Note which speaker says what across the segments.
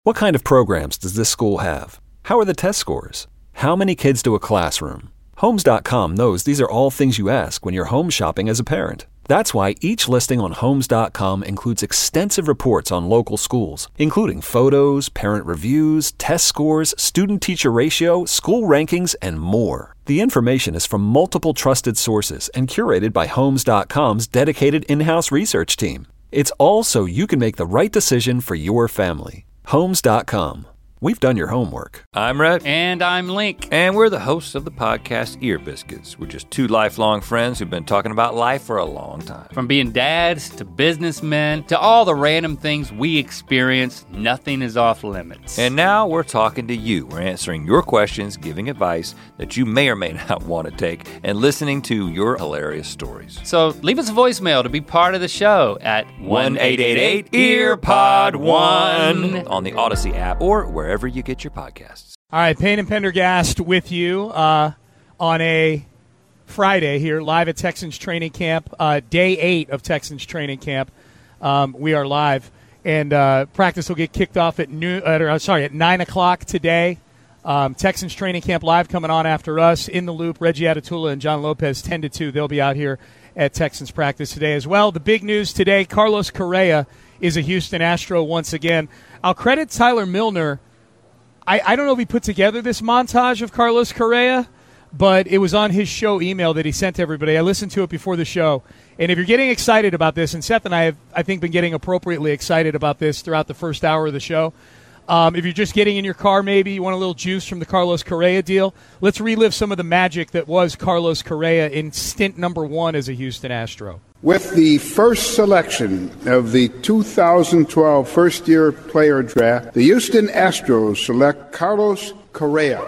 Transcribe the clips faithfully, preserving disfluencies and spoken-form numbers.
Speaker 1: What kind of programs does this school have? How are the test scores? How many kids do a classroom? Homes dot com knows these are all things you ask when you're home shopping as a parent. That's why each listing on Homes dot com includes extensive reports on local schools, including photos, parent reviews, test scores, student-teacher ratio, school rankings, and more. The information is from multiple trusted sources and curated by Homes dot com's dedicated in-house research team. It's all so you can make the right decision for your family. Homes dot com. We've done your homework.
Speaker 2: I'm Rhett.
Speaker 3: And I'm Link.
Speaker 2: And we're the hosts of the podcast Ear Biscuits. We're just two lifelong friends who've been talking about life for a long time.
Speaker 3: From being dads to businessmen to all the random things we experience, nothing is off limits.
Speaker 2: And now we're talking to you. We're answering your questions, giving advice that you may or may not want to take, and listening to your hilarious stories.
Speaker 3: So leave us a voicemail to be part of the show at
Speaker 2: one eight eight eight E A R P O D one on the Odyssey app or wherever wherever you get your podcasts.
Speaker 4: All right, Payne and Pendergast with you uh, on a Friday here, live at Texans training camp, uh, day eight of Texans training camp. Um, we are live, and uh, practice will get kicked off at noon. Uh, sorry, at nine o'clock today. Um, Texans training camp live coming on after us. In the Loop, Reggie Atatula and John Lopez, ten to two. They'll be out here at Texans practice today as well. The big news today: Carlos Correa is a Houston Astro once again. I'll credit Tyler Milner. I, I don't know if he put together this montage of Carlos Correa, but it was on his show email that he sent to everybody. I listened to it before the show. And if you're getting excited about this, and Seth and I have, I think, been getting appropriately excited about this throughout the first hour of the show, um, if you're just getting in your car maybe, you want a little juice from the Carlos Correa deal, let's relive some of the magic that was Carlos Correa in stint number one as a Houston Astro.
Speaker 5: With the first selection of the two thousand twelve first-year player draft, the Houston Astros select Carlos Correa,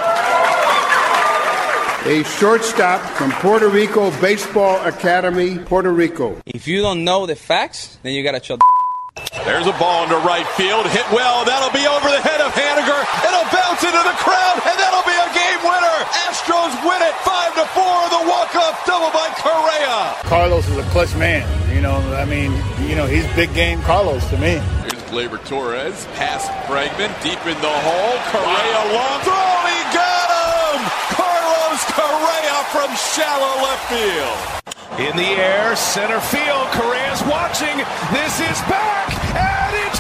Speaker 5: a shortstop from Puerto Rico Baseball Academy, Puerto Rico.
Speaker 6: If you don't know the facts, then you got to chill.
Speaker 7: There's a ball into right field, hit well, that'll be over the head of Haniger, it'll bounce into the crowd, and that'll be a game winner! Astros win it, five to four, the walk-off double by Correa!
Speaker 8: Carlos is a clutch man, you know, I mean, you know, he's big game Carlos to me.
Speaker 7: Here's Gleyber Torres, pass Bregman, deep in the hole, Correa long throw, he got him! Carlos Correa from shallow left field.
Speaker 9: In the air, center field, Correa's watching, this is back, and it's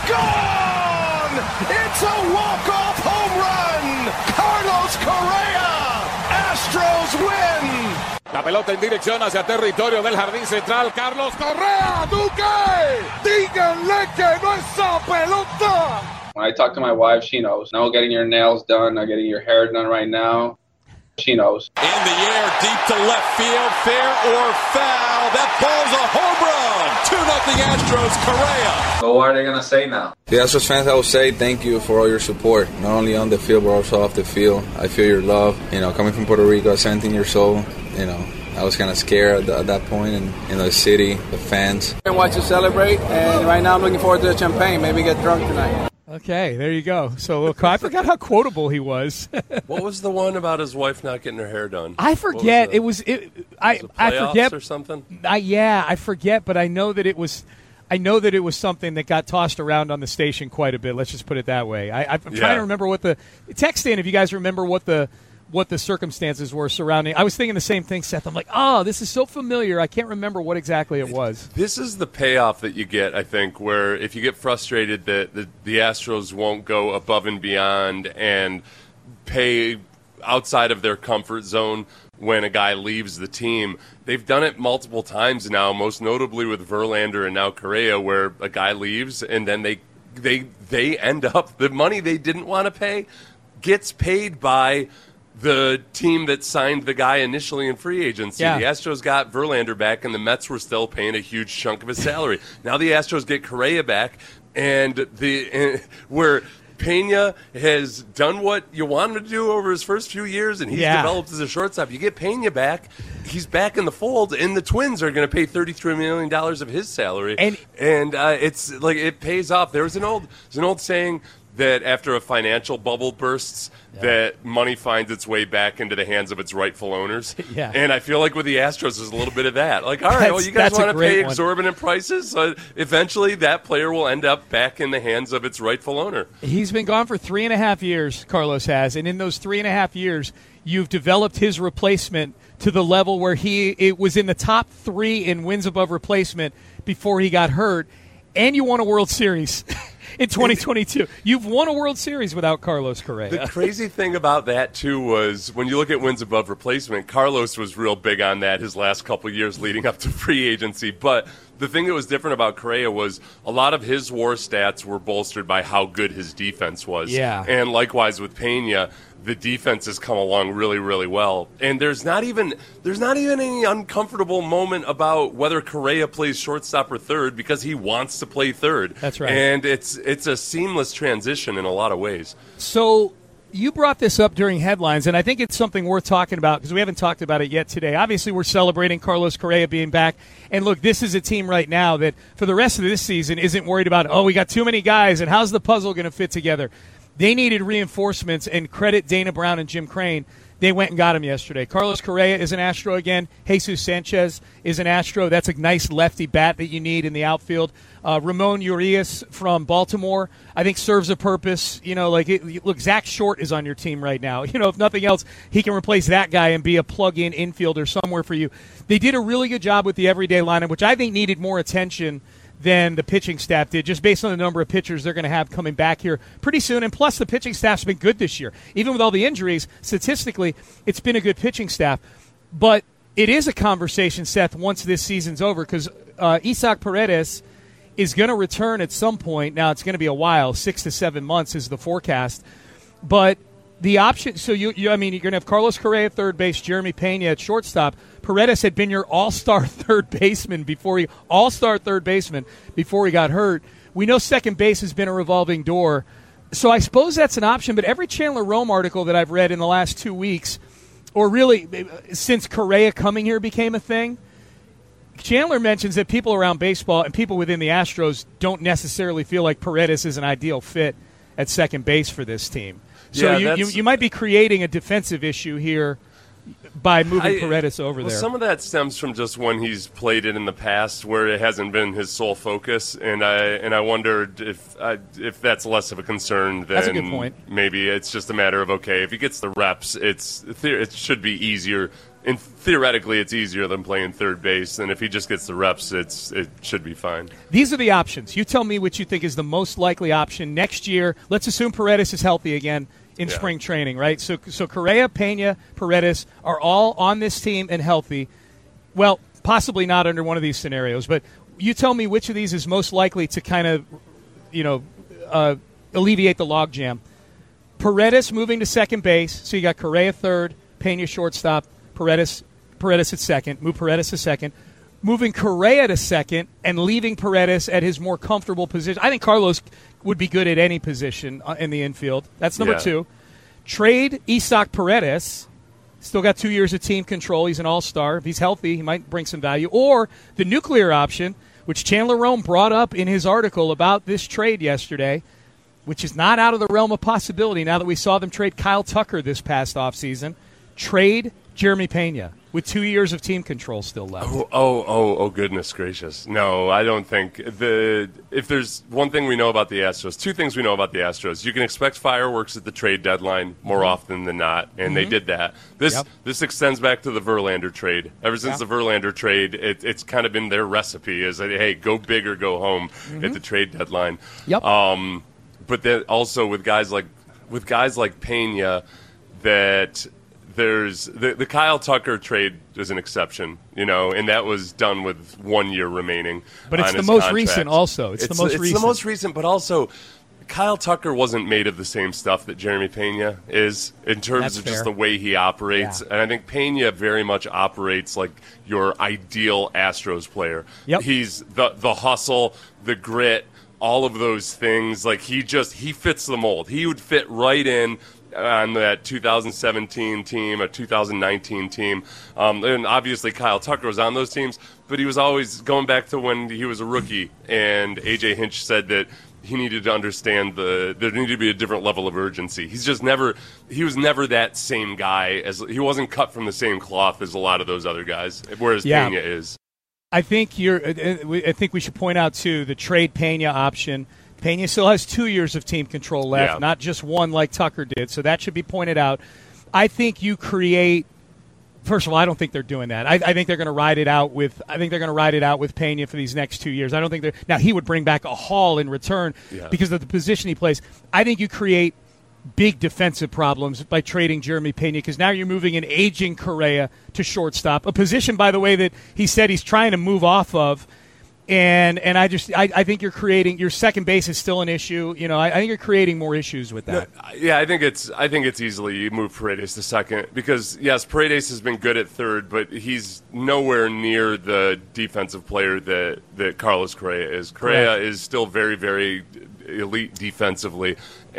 Speaker 9: gone! It's a walk-off home run! Carlos Correa! Astros win!
Speaker 7: La pelota en dirección hacia territorio del jardín central, Carlos Correa, Duque! Díganle que no esa pelota!
Speaker 10: When I talk to my wife, she knows. No getting your nails done, not getting your hair done right now. She knows.
Speaker 7: In the air, deep to left field, fair or foul. That ball's a home run. two nothing Astros, Correa.
Speaker 10: So what are they going to say now?
Speaker 11: The Astros fans, I will say thank you for all your support, not only on the field, but also off the field. I feel your love. You know, coming from Puerto Rico at seventeen years old, you know, I was kind of scared at, the, at that point, and you know, the city, the fans.
Speaker 6: And watch you celebrate, and right now I'm looking forward to the champagne. Maybe get drunk tonight.
Speaker 4: Okay, there you go. So I forgot how quotable he was.
Speaker 12: What was the one about his wife not getting her hair done?
Speaker 4: I forget. Was it was it. I
Speaker 12: was it
Speaker 4: I forget
Speaker 12: or something.
Speaker 4: I, yeah, I forget. But I know that it was. I know that it was something that got tossed around on the station quite a bit. Let's just put it that way. I, I'm
Speaker 12: Yeah.
Speaker 4: trying to remember what the text in if you guys remember what the what the circumstances were surrounding. I was thinking the same thing, Seth. I'm like, oh, this is so familiar. I can't remember what exactly it was.
Speaker 12: This is the payoff that you get, I think, where if you get frustrated that the, the Astros won't go above and beyond and pay outside of their comfort zone when a guy leaves the team. They've done it multiple times now, most notably with Verlander and now Correa, where a guy leaves and then they they they end up, the money they didn't want to pay gets paid by the team that signed the guy initially in free agency.
Speaker 4: Yeah.
Speaker 12: The Astros got Verlander back, and the Mets were still paying a huge chunk of his salary. Now the Astros get Correa back, and the uh, where Pena has done what you want him to do over his first few years, and he's
Speaker 4: Yeah.
Speaker 12: developed as a shortstop. You get Pena back, he's back in the fold, and the Twins are going to pay thirty-three million dollars of his salary.
Speaker 4: And-
Speaker 12: and uh, it's like it pays off. There was an old, there's an old saying that after a financial bubble bursts, yeah. that money finds its way back into the hands of its rightful owners.
Speaker 4: yeah.
Speaker 12: And I feel like with the Astros, there's a little bit of that. Like, all right, well, you guys want to pay exorbitant one. prices? Uh, eventually, that player will end up back in the hands of its rightful owner.
Speaker 4: He's been gone for three and a half years, Carlos has. And in those three and a half years, you've developed his replacement to the level where he it was in the top three in wins above replacement before he got hurt. And you won a World Series. In twenty twenty-two, you've won a World Series without Carlos Correa.
Speaker 12: The crazy thing about that, too, was when you look at wins above replacement, Carlos was real big on that his last couple of years leading up to free agency. But the thing that was different about Correa was a lot of his WAR stats were bolstered by how good his defense was.
Speaker 4: Yeah.
Speaker 12: And likewise with Pena, the defense has come along really, really well. And there's not even there's not even any uncomfortable moment about whether Correa plays shortstop or third because he wants to play third.
Speaker 4: That's right.
Speaker 12: And it's it's a seamless transition in a lot of ways.
Speaker 4: So you brought this up during headlines, and I think it's something worth talking about because we haven't talked about it yet today. Obviously, we're celebrating Carlos Correa being back. And look, this is a team right now that for the rest of this season isn't worried about, oh, we got too many guys, and how's the puzzle going to fit together? They needed reinforcements, and credit Dana Brown and Jim Crane. They went and got him yesterday. Carlos Correa is an Astro again. Jesus Sanchez is an Astro. That's a nice lefty bat that you need in the outfield. Uh, Ramon Urias from Baltimore, I think, serves a purpose. You know, like, it, look, Zach Short is on your team right now. You know, if nothing else, he can replace that guy and be a plug-in infielder somewhere for you. They did a really good job with the everyday lineup, which I think needed more attention than the pitching staff did, just based on the number of pitchers they're going to have coming back here pretty soon. And plus, the pitching staff's been good this year. Even with all the injuries, statistically, it's been a good pitching staff. But it is a conversation, Seth, once this season's over, because uh, Isaac Paredes is going to return at some point. Now, it's going to be a while. Six to seven months is the forecast. But the option, so you, you I mean, you're going to have Carlos Correa at third base, Jeremy Pena at shortstop. Paredes had been your all-star third baseman before he all-star third baseman before he got hurt. We know second base has been a revolving door, so I suppose that's an option. But every Chandler Rome article that I've read in the last two weeks, or really since Correa coming here became a thing, Chandler mentions that people around baseball and people within the Astros don't necessarily feel like Paredes is an ideal fit at second base for this team. So
Speaker 12: yeah,
Speaker 4: you, you you might be creating a defensive issue here by moving I, Paredes over
Speaker 12: well,
Speaker 4: there.
Speaker 12: Some of that stems from just when he's played it in the past, where it hasn't been his sole focus, and I and I wondered if I, if that's less of a concern than
Speaker 4: that's a good point.
Speaker 12: Maybe it's just a matter of, okay, if he gets the reps, it's it should be easier. And theoretically, it's easier than playing third base, and if he just gets the reps, it's it should be fine.
Speaker 4: These are the options. You tell me what you think is the most likely option next year. Let's assume Paredes is healthy again in yeah. spring training, right? So, so Correa, Pena, Paredes are all on this team and healthy. Well, possibly not under one of these scenarios, but you tell me which of these is most likely to kind of, you know, uh, alleviate the logjam. Paredes moving to second base, so you got Correa third, Pena shortstop, Paredes, Paredes at second, move Paredes to second, moving Correa to second and leaving Paredes at his more comfortable position. I think Carlos would be good at any position in the infield. That's number yeah. two. Trade Isaac Paredes. Still got two years of team control. He's an all-star. If he's healthy, he might bring some value. Or the nuclear option, which Chandler Rome brought up in his article about this trade yesterday, which is not out of the realm of possibility now that we saw them trade Kyle Tucker this past offseason. Trade Jeremy Pena with two years of team control still left.
Speaker 12: Oh, oh, oh, oh, goodness gracious. No, I don't think. the. If there's one thing we know about the Astros, two things we know about the Astros. You can expect fireworks at the trade deadline more mm-hmm. often than not, and mm-hmm. they did that. This yep. this extends back to the Verlander trade. Ever since yeah. the Verlander trade, it, it's kind of been their recipe is, that, hey, go big or go home mm-hmm. at the trade deadline.
Speaker 4: Yep.
Speaker 12: Um, but then also with guys like with guys like Pena, that – There's the, the Kyle Tucker trade is an exception, you know, and that was done with one year remaining.
Speaker 4: But it's
Speaker 12: on
Speaker 4: the
Speaker 12: his
Speaker 4: most
Speaker 12: contract.
Speaker 4: recent also. It's, it's the most
Speaker 12: it's
Speaker 4: recent.
Speaker 12: It's the most recent, but also Kyle Tucker wasn't made of the same stuff that Jeremy Pena is in terms
Speaker 4: That's
Speaker 12: of
Speaker 4: fair.
Speaker 12: just the way he operates.
Speaker 4: Yeah.
Speaker 12: And I think Pena very much operates like your ideal Astros player.
Speaker 4: Yep.
Speaker 12: He's the the hustle, the grit, all of those things. Like he just he fits the mold. He would fit right in on that two thousand seventeen team, a two thousand nineteen team. Um, and obviously Kyle Tucker was on those teams, but he was always going back to when he was a rookie. And A J Hinch said that he needed to understand the there needed to be a different level of urgency. He's just never he was never that same guy as he wasn't cut from the same cloth as a lot of those other guys. Whereas
Speaker 4: yeah.
Speaker 12: Pena is.
Speaker 4: I think you're. I think we should point out too the trade Pena option. Pena still has two years of team control left,
Speaker 12: yeah.
Speaker 4: not just one like Tucker did. So that should be pointed out. I think you create. First of all, I don't think they're doing that. I, I think they're going to ride it out with. I think they're going to ride it out with Pena for these next two years. I don't think they're now. He would bring back a haul in return
Speaker 12: yeah.
Speaker 4: because of the position he plays. I think you create big defensive problems by trading Jeremy Pena because now you're moving an aging Correa to shortstop, a position, by the way, that he said he's trying to move off of. And and I just I, I think you're creating your second base is still an issue. You know, I, I think you're creating more issues with that.
Speaker 12: No, yeah, I think it's I think it's easily you move Paredes to second because yes, Paredes has been good at third, but he's nowhere near the defensive player that, that Carlos Correa is. Correa
Speaker 4: Correct.
Speaker 12: is still very very elite defensively,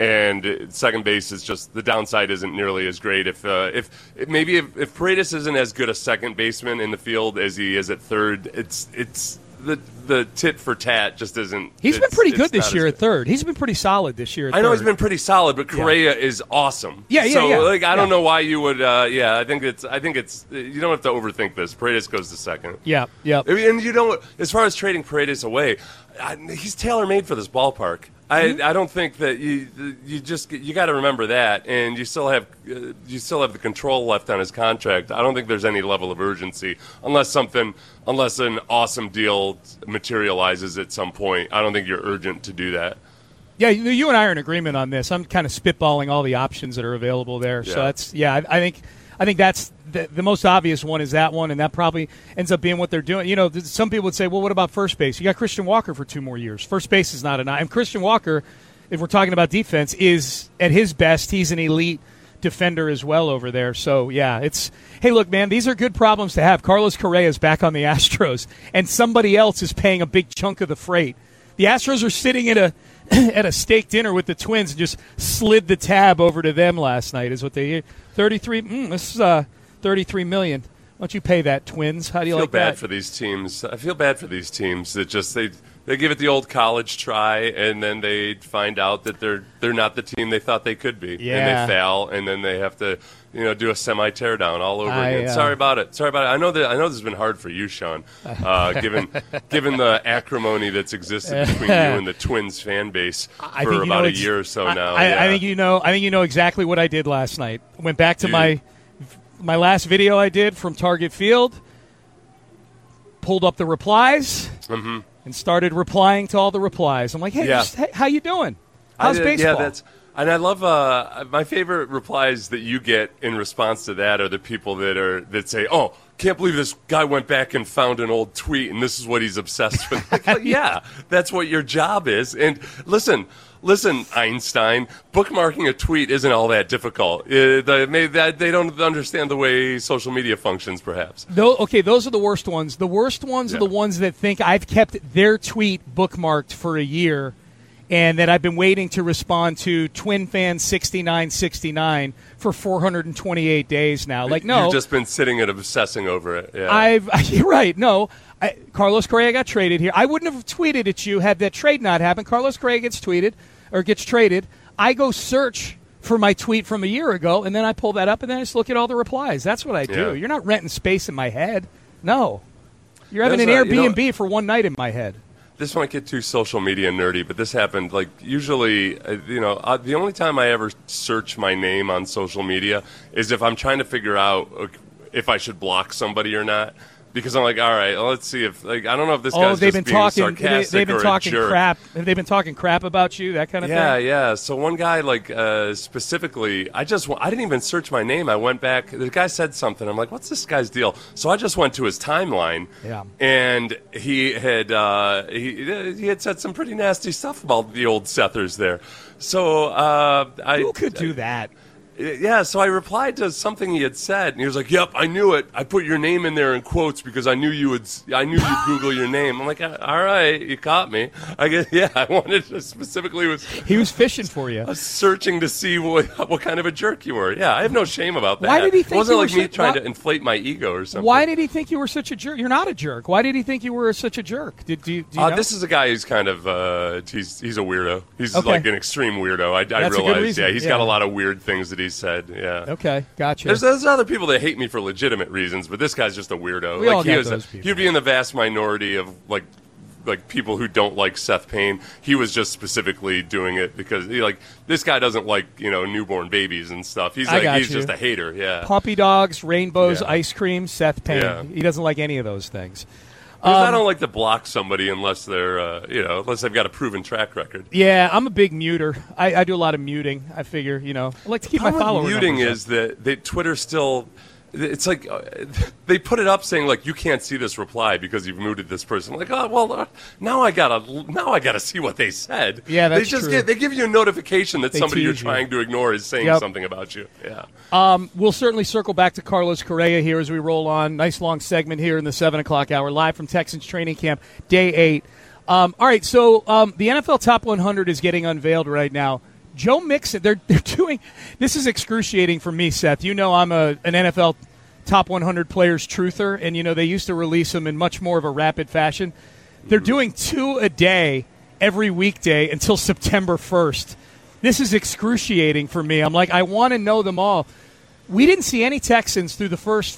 Speaker 12: and second base is just the downside isn't nearly as great. If uh, if maybe if, if Paredes isn't as good a second baseman in the field as he is at third, it's it's. The the tit for tat just isn't.
Speaker 4: He's been pretty good this year at third. He's been pretty solid this year. At
Speaker 12: I know
Speaker 4: third.
Speaker 12: he's been pretty solid, but Correa yeah. is awesome.
Speaker 4: Yeah, yeah,
Speaker 12: so,
Speaker 4: yeah.
Speaker 12: like, I
Speaker 4: yeah.
Speaker 12: don't know why you would. Uh, yeah, I think it's. I think it's. You don't have to overthink this. Paredes goes to second.
Speaker 4: Yeah, yeah.
Speaker 12: And you don't. As far as trading Paredes away, I, he's tailor made for this ballpark. I,
Speaker 4: Mm-hmm.
Speaker 12: I don't think that you you just you got to remember that, and you still have uh, you still have the control left on his contract. I don't think there's any level of urgency unless something unless an awesome deal materializes at some point. I don't think you're urgent to do that.
Speaker 4: Yeah, you, you and I are in agreement on this. I'm kind of spitballing all the options that are available there.
Speaker 12: Yeah.
Speaker 4: So that's yeah, I, I think I think that's the, the most obvious one is that one, and that probably ends up being what they're doing. You know, th- some people would say, well, what about first base? You got Christian Walker for two more years. First base is not enough. And Christian Walker, if we're talking about defense, is at his best, he's an elite defender as well over there. So, yeah, it's – hey, look, man, these are good problems to have. Carlos Correa is back on the Astros, and somebody else is paying a big chunk of the freight. The Astros are sitting at a at a steak dinner with the Twins and just slid the tab over to them last night is what they – thirty-three mm, – this is uh, thirty-three million dollars. Why don't you pay that, Twins? How do you
Speaker 12: I feel
Speaker 4: like
Speaker 12: bad
Speaker 4: that?
Speaker 12: for these teams. I feel bad for these teams that just they they give it the old college try, and then they find out that they're they're not the team they thought they could be,
Speaker 4: Yeah.
Speaker 12: and they fail, and then they have to you know do a semi teardown all over
Speaker 4: I,
Speaker 12: again.
Speaker 4: uh,
Speaker 12: Sorry about it. Sorry about it. I know that I know this has been hard for you, Sean, uh, given given the acrimony that's existed between you and the Twins fan base
Speaker 4: I
Speaker 12: for
Speaker 4: think you
Speaker 12: about
Speaker 4: know
Speaker 12: a
Speaker 4: ex-
Speaker 12: year or so
Speaker 4: I,
Speaker 12: now.
Speaker 4: I,
Speaker 12: yeah.
Speaker 4: I think you know. I think you know exactly what I did last night. Went back to
Speaker 12: Dude.
Speaker 4: my my last video I did from Target Field. Pulled up the replies
Speaker 12: mm-hmm.
Speaker 4: and started replying to all the replies. I'm like, hey,
Speaker 12: Yeah.
Speaker 4: just, hey how you doing? How's
Speaker 12: I,
Speaker 4: baseball?
Speaker 12: Yeah, that's and I love uh, my favorite replies that you get in response to that are the people that are that say, "Oh, can't believe this guy went back and found an old tweet and this is what he's obsessed with." Like, well, yeah, that's what your job is. And listen, listen, Einstein, bookmarking a tweet isn't all that difficult. Uh, they, maybe that, they don't understand the way social media functions, perhaps.
Speaker 4: No, okay, those are the worst ones. The worst ones
Speaker 12: Yeah.
Speaker 4: are the ones that think I've kept their tweet bookmarked for a year and that I've been waiting to respond to Twin Fan sixty-nine sixty-nine for four hundred twenty-eight days now. Like, no.
Speaker 12: You've just been sitting and obsessing over it. Yeah.
Speaker 4: I've You're right. No, I, Carlos Correa got traded here. I wouldn't have tweeted at you had that trade not happened. Carlos Correa gets tweeted or gets traded. I go search for my tweet from a year ago, and then I pull that up, and then I just look at all the replies. That's what I do.
Speaker 12: Yeah.
Speaker 4: You're not renting space in my head. No, you're having
Speaker 12: There's
Speaker 4: an
Speaker 12: a-
Speaker 4: Airbnb
Speaker 12: you know-
Speaker 4: for one night in my head.
Speaker 12: This might get too social media nerdy, but this happened, like, usually, uh, you know, uh, the only time I ever search my name on social media is if I'm trying to figure out uh, if I should block somebody or not. Because I'm like, all right, well, let's see if, like, I don't know if this
Speaker 4: Oh,
Speaker 12: guy's
Speaker 4: they've
Speaker 12: just
Speaker 4: been
Speaker 12: being
Speaker 4: talking. They,
Speaker 12: sarcastic
Speaker 4: they've been
Speaker 12: or
Speaker 4: talking
Speaker 12: a jerk.
Speaker 4: crap. Have they been talking crap about you? That kind of
Speaker 12: Yeah,
Speaker 4: thing.
Speaker 12: yeah. So one guy, like, uh, specifically, I just, I didn't even search my name. I went back. The guy said something. I'm like, what's this guy's deal? So I just went to his timeline.
Speaker 4: Yeah.
Speaker 12: And he had, uh, he, he had said some pretty nasty stuff about the old Sethers there. So uh, I.
Speaker 4: Who could do that?
Speaker 12: Yeah, so I replied to something he had said, and he was like, "Yep, I knew it. I put your name in there in quotes because I knew you would. I knew you'd Google your name." I'm like, "All right, you caught me." I guess, yeah, I wanted to specifically was.
Speaker 4: He was fishing for you.
Speaker 12: I was searching to see what what kind of a jerk you were. Yeah, I have no shame about that.
Speaker 4: Why did he think
Speaker 12: it wasn't
Speaker 4: you
Speaker 12: like
Speaker 4: were
Speaker 12: me
Speaker 4: so,
Speaker 12: trying
Speaker 4: why,
Speaker 12: to inflate my ego or something?
Speaker 4: Why did he think you were such a jerk? You're not a jerk. Why did he think you were such a jerk? Did do you, do you
Speaker 12: uh,
Speaker 4: know?
Speaker 12: This is a guy who's kind of uh, he's he's a weirdo. He's
Speaker 4: Okay.
Speaker 12: like an extreme weirdo. I, I
Speaker 4: That's a good
Speaker 12: realize.
Speaker 4: reason.
Speaker 12: Yeah, he's
Speaker 4: Yeah.
Speaker 12: got a lot of weird things that he said. Yeah.
Speaker 4: Okay, gotcha.
Speaker 12: There's, there's other people that hate me for legitimate reasons, but this guy's just a weirdo.
Speaker 4: We
Speaker 12: like
Speaker 4: all
Speaker 12: he
Speaker 4: got
Speaker 12: was,
Speaker 4: those people.
Speaker 12: He'd be in the vast minority of like like people who don't like Seth Payne. He was just specifically doing it because he, like this guy doesn't like you know newborn babies and stuff. He's
Speaker 4: I
Speaker 12: like
Speaker 4: got
Speaker 12: he's
Speaker 4: you.
Speaker 12: just a hater. Yeah.
Speaker 4: Puppy dogs, rainbows,
Speaker 12: Yeah.
Speaker 4: ice cream, Seth Payne.
Speaker 12: Yeah.
Speaker 4: He doesn't like any of those things.
Speaker 12: Because I
Speaker 4: Um,
Speaker 12: don't like to block somebody unless they're uh, you know unless they've got a proven track record.
Speaker 4: Yeah, I'm a big muter. I, I do a lot of muting. I figure, you know, I like to keep my
Speaker 12: Problem
Speaker 4: follower
Speaker 12: with muting
Speaker 4: numbers
Speaker 12: is that they, Twitter still. It's like uh, they put it up saying like you can't see this reply because you've muted this person. I'm like, oh well, uh, now I gotta now I gotta see what they said.
Speaker 4: Yeah, that's
Speaker 12: they just
Speaker 4: true.
Speaker 12: Get, they give you a notification that
Speaker 4: They
Speaker 12: somebody you're
Speaker 4: tease you.
Speaker 12: trying to ignore is saying
Speaker 4: Yep.
Speaker 12: something about you. Yeah.
Speaker 4: Um, we'll certainly circle back to Carlos Correa here as we roll on. Nice long segment here in the seven o'clock hour, live from Texans training camp, day eight. Um, all right, so um, the N F L Top one hundred is getting unveiled right now. Joe Mixon, they're they're doing this is excruciating for me, Seth. You know I'm a an N F L Top one hundred players truther, and you know they used to release them in much more of a rapid fashion. They're doing two a day every weekday until September first. This is excruciating for me. I'm like, I want to know them all. We didn't see any Texans through the first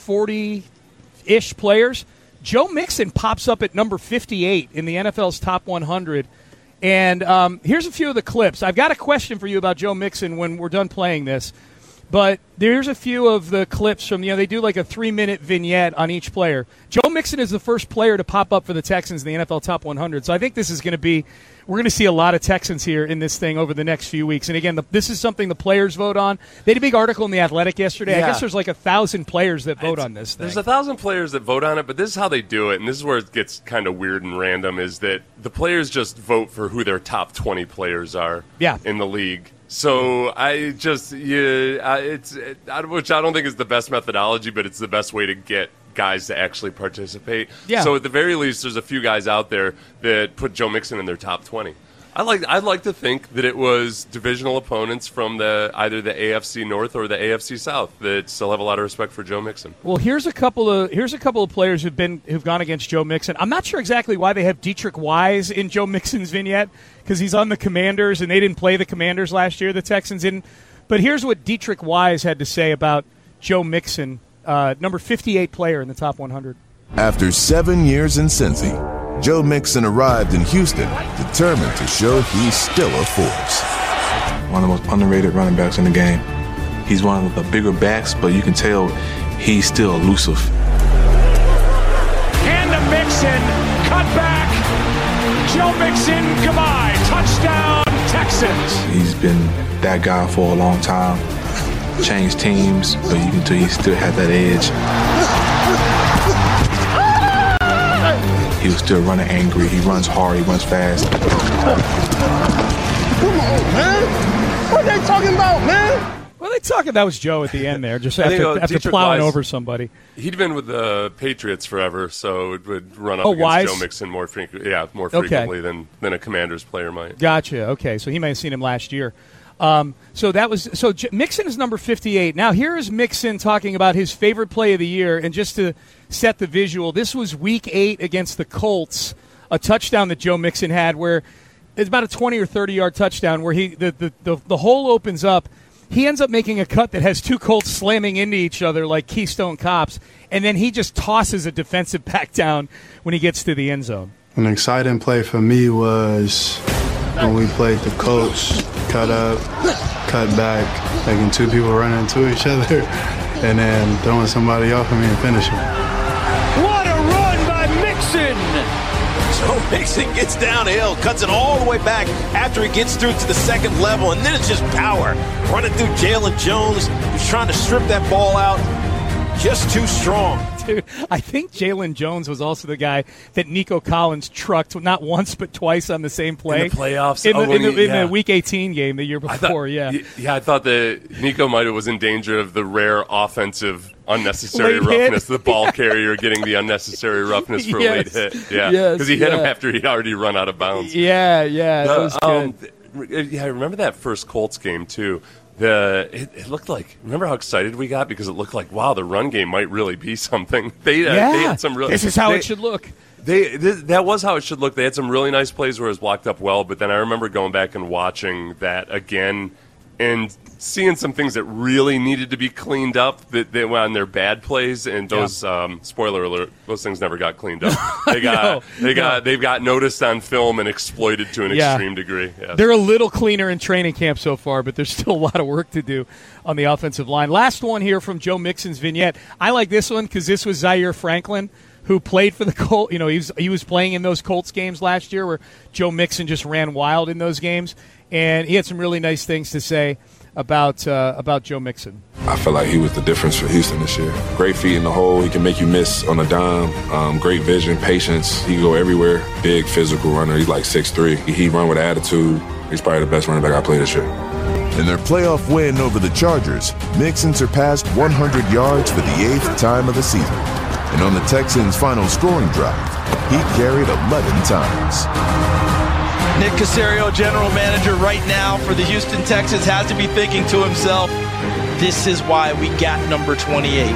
Speaker 4: forty-ish players. Joe Mixon pops up at number fifty-eight in the N F L's Top one hundred. And um, here's a few of the clips. I've got a question for you about Joe Mixon when we're done playing this. But there's a few of the clips from, you know, they do like a three-minute vignette on each player. Joe Mixon is the first player to pop up for the Texans in the N F L Top one hundred. So I think this is going to be, we're going to see a lot of Texans here in this thing over the next few weeks. And again, the, this is something the players vote on. They had a big article in The Athletic yesterday.
Speaker 12: Yeah.
Speaker 4: I guess there's like a thousand players that vote
Speaker 12: It's-
Speaker 4: on this thing.
Speaker 12: There's a thousand players that vote on it, but this is how they do it, and this is where it gets kind of weird and random, is that the players just vote for who their top twenty players are
Speaker 4: Yeah.
Speaker 12: in the league. So I just, yeah, I- it's, it, I- which I don't think is the best methodology, but it's the best way to get guys to actually participate.
Speaker 4: Yeah.
Speaker 12: So at the very least, there's a few guys out there that put Joe Mixon in their top twenty. I like. I'd like to think that it was divisional opponents from the either the A F C North or the A F C South that still have a lot of respect for Joe Mixon.
Speaker 4: Well, here's a couple of here's a couple of players who've been who've gone against Joe Mixon. I'm not sure exactly why they have Dietrich Wise in Joe Mixon's vignette because he's on the Commanders and they didn't play the Commanders last year. The Texans didn't. But here's what Dietrich Wise had to say about Joe Mixon, uh, number fifty-eight player in the top one hundred.
Speaker 13: After seven years in Cincy, Joe Mixon arrived in Houston, determined to show he's still a force.
Speaker 14: One of the most underrated running backs in the game. He's one of the bigger backs, but you can tell he's still elusive.
Speaker 9: And the Mixon, cut back. Joe Mixon, goodbye. Touchdown, Texans.
Speaker 14: He's been that guy for a long time. Changed teams, but you can tell he still had that edge. He was still running angry. He runs hard. He runs fast.
Speaker 9: Come on, man. What are they talking about, man?
Speaker 4: Well, they talking that was Joe at the end there, just
Speaker 12: I think,
Speaker 4: after,
Speaker 12: uh,
Speaker 4: after
Speaker 12: Dietrich
Speaker 4: plowing
Speaker 12: Wise-
Speaker 4: over somebody.
Speaker 12: He'd been with the Patriots forever, so it would run up
Speaker 4: Oh,
Speaker 12: against
Speaker 4: Wise?
Speaker 12: Joe Mixon more frequently. Yeah, more
Speaker 4: Okay.
Speaker 12: frequently than, than a Commanders player might.
Speaker 4: Gotcha. Okay, so he may have seen him last year. Um, so that was so J- Mixon is number fifty-eight. Now here is Mixon talking about his favorite play of the year, and just to set the visual, this was Week Eight against the Colts, a touchdown that Joe Mixon had, where it's about a twenty or thirty yard touchdown, where he the the, the, the hole opens up. He ends up making a cut that has two Colts slamming into each other like Keystone Cops, and then he just tosses a defensive back down when he gets to the end zone.
Speaker 15: An exciting play for me was when we played the Colts, cut up, cut back, making two people run into each other, and then throwing somebody off of me and finishing.
Speaker 9: What a run by Mixon!
Speaker 16: Joe Mixon gets downhill, cuts it all the way back after he gets through to the second level, and then it's just power. Running through Jalen Jones, who's trying to strip that ball out. just too strong.
Speaker 4: Dude, I think Jalen Jones was also the guy that Nico Collins trucked not once but twice on the same play.
Speaker 12: In the playoffs.
Speaker 4: In the,
Speaker 12: oh,
Speaker 4: in the,
Speaker 12: he,
Speaker 4: in
Speaker 12: yeah.
Speaker 4: the Week eighteen game the year before,
Speaker 12: thought,
Speaker 4: yeah.
Speaker 12: Yeah, I thought that Nico might have was in danger of the rare offensive unnecessary
Speaker 4: late
Speaker 12: roughness,
Speaker 4: hit.
Speaker 12: the ball carrier getting the unnecessary roughness for
Speaker 4: Yes.
Speaker 12: a late hit. Yeah,
Speaker 4: Yes,
Speaker 12: because he hit
Speaker 4: yeah.
Speaker 12: him after he'd already run out of bounds.
Speaker 4: Yeah, yeah, that
Speaker 12: The,
Speaker 4: was
Speaker 12: um,
Speaker 4: good.
Speaker 12: th- yeah, I remember that first Colts game, too. The it, it looked like, remember how excited we got? Because it looked like, wow, the run game might really be something. They, uh,
Speaker 4: yeah,
Speaker 12: they had some really,
Speaker 4: this is how
Speaker 12: they,
Speaker 4: it should look.
Speaker 12: They th- That was how it should look. They had some really nice plays where it was blocked up well, but then I remember going back and watching that again and seeing some things that really needed to be cleaned up that they went on their bad plays, and those yeah. um, spoiler alert, those things never got cleaned up. They got
Speaker 4: no,
Speaker 12: they got
Speaker 4: no.
Speaker 12: they've got noticed on film and exploited to an
Speaker 4: yeah.
Speaker 12: extreme degree. Yes.
Speaker 4: They're a little cleaner in training camp so far, but there's still a lot of work to do on the offensive line. Last one here from Joe Mixon's vignette. I like this one because this was Zaire Franklin, who played for the Colts. You know, he was, he was playing in those Colts games last year where Joe Mixon just ran wild in those games, and he had some really nice things to say about uh, about Joe Mixon.
Speaker 17: I feel like he was the difference for Houston this year. Great feet in the hole. He can make you miss on a dime. Um, great vision, patience. He can go everywhere. Big physical runner. He's like six three. He run with attitude. He's probably the best running back I played this year.
Speaker 13: In their playoff win over the Chargers, Mixon surpassed one hundred yards for the eighth time of the season. And on the Texans' final scoring drive, he carried eleven times.
Speaker 18: Nick Caserio, general manager right now for the Houston Texans, has to be thinking to himself, this is why we got number twenty-eight.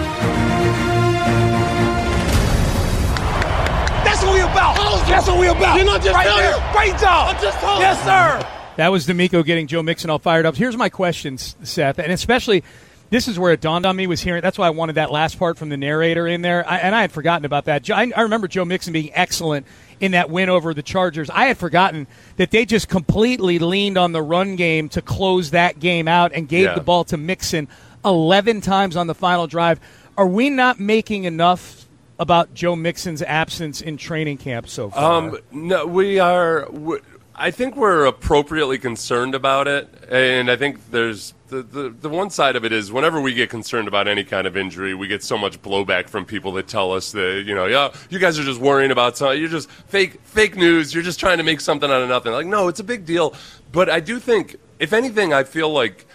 Speaker 9: That's what we about. That's what we about. You're not just right there. Great job. I'm just telling Yes, sir.
Speaker 4: That was D'Amico getting Joe Mixon all fired up. Here's my question, Seth, and especially this is where it dawned on me was hearing. That's why I wanted that last part from the narrator in there, I, and I had forgotten about that. I, I remember Joe Mixon being excellent in that win over the Chargers. I had forgotten that they just completely leaned on the run game to close that game out and gave
Speaker 12: yeah.
Speaker 4: the ball to Mixon eleven times on the final drive. Are we not making enough about Joe Mixon's absence in training camp so far?
Speaker 12: Um, no, we are. We, I think we're appropriately concerned about it, and I think there's the, the the one side of it is whenever we get concerned about any kind of injury, we get so much blowback from people that tell us that, you know, yeah, you guys are just worrying about something. You're just fake fake news. You're just trying to make something out of nothing. Like, no, it's a big deal. But I do think, if anything, I feel like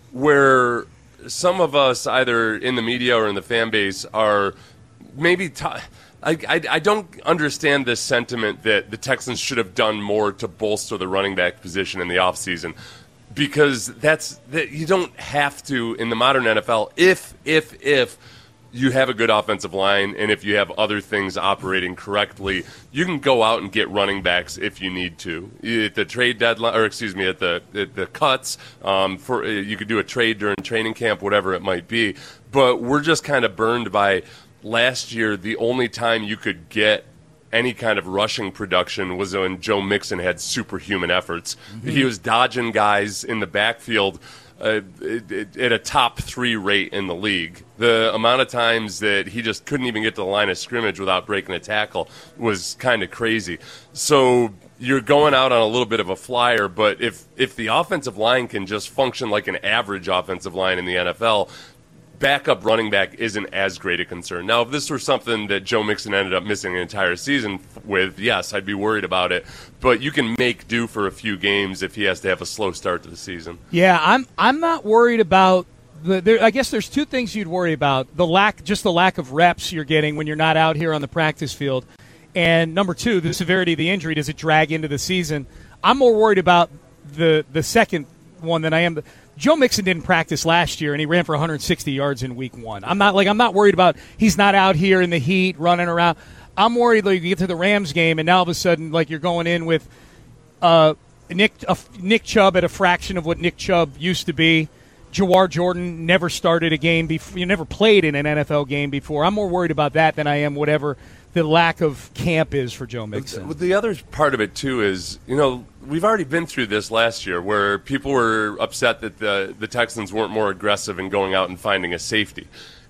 Speaker 12: where some of us, either in the media or in the fan base, are maybe t- I, I, I don't understand this sentiment that the Texans should have done more to bolster the running back position in the offseason, because that's that you don't have to in the modern N F L if if if you have a good offensive line and if you have other things operating correctly, you can go out and get running backs if you need to at the trade deadline, or excuse me, at the at the cuts. Um, for you could do a trade during training camp, whatever it might be. But we're just kind of burned by. Last year, the only time you could get any kind of rushing production was when Joe Mixon had superhuman efforts. Mm-hmm. He was dodging guys in the backfield uh, at a top three rate in the league. The amount of times that he just couldn't even get to the line of scrimmage without breaking a tackle was kind of crazy. So you're going out on a little bit of a flyer, but if, if the offensive line can just function like an average offensive line in the N F L, backup running back isn't as great a concern. Now, if this were something that Joe Mixon ended up missing an entire season with, yes, I'd be worried about it. But you can make do for a few games if he has to have a slow start to the season.
Speaker 4: Yeah, I'm I'm not worried about the. There, I guess there's two things you'd worry about: the lack, just the lack of reps you're getting when you're not out here on the practice field, and number two, the severity of the injury. Does it drag into the season? I'm more worried about the the second one than I am. The, Joe Mixon didn't practice last year, and he ran for one hundred sixty yards in week one. I'm not like I'm not worried about he's not out here in the heat running around. I'm worried like you get to the Rams game, and now all of a sudden, like you're going in with uh, Nick uh, Nick Chubb at a fraction of what Nick Chubb used to be. Jawar Jordan never started a game before. You never played in an N F L game before. I'm more worried about that than I am whatever the lack of camp is for Joe Mixon.
Speaker 12: The other part of it, too, is, you know, we've already been through this last year where people were upset that the, the Texans weren't more aggressive in going out and finding a safety.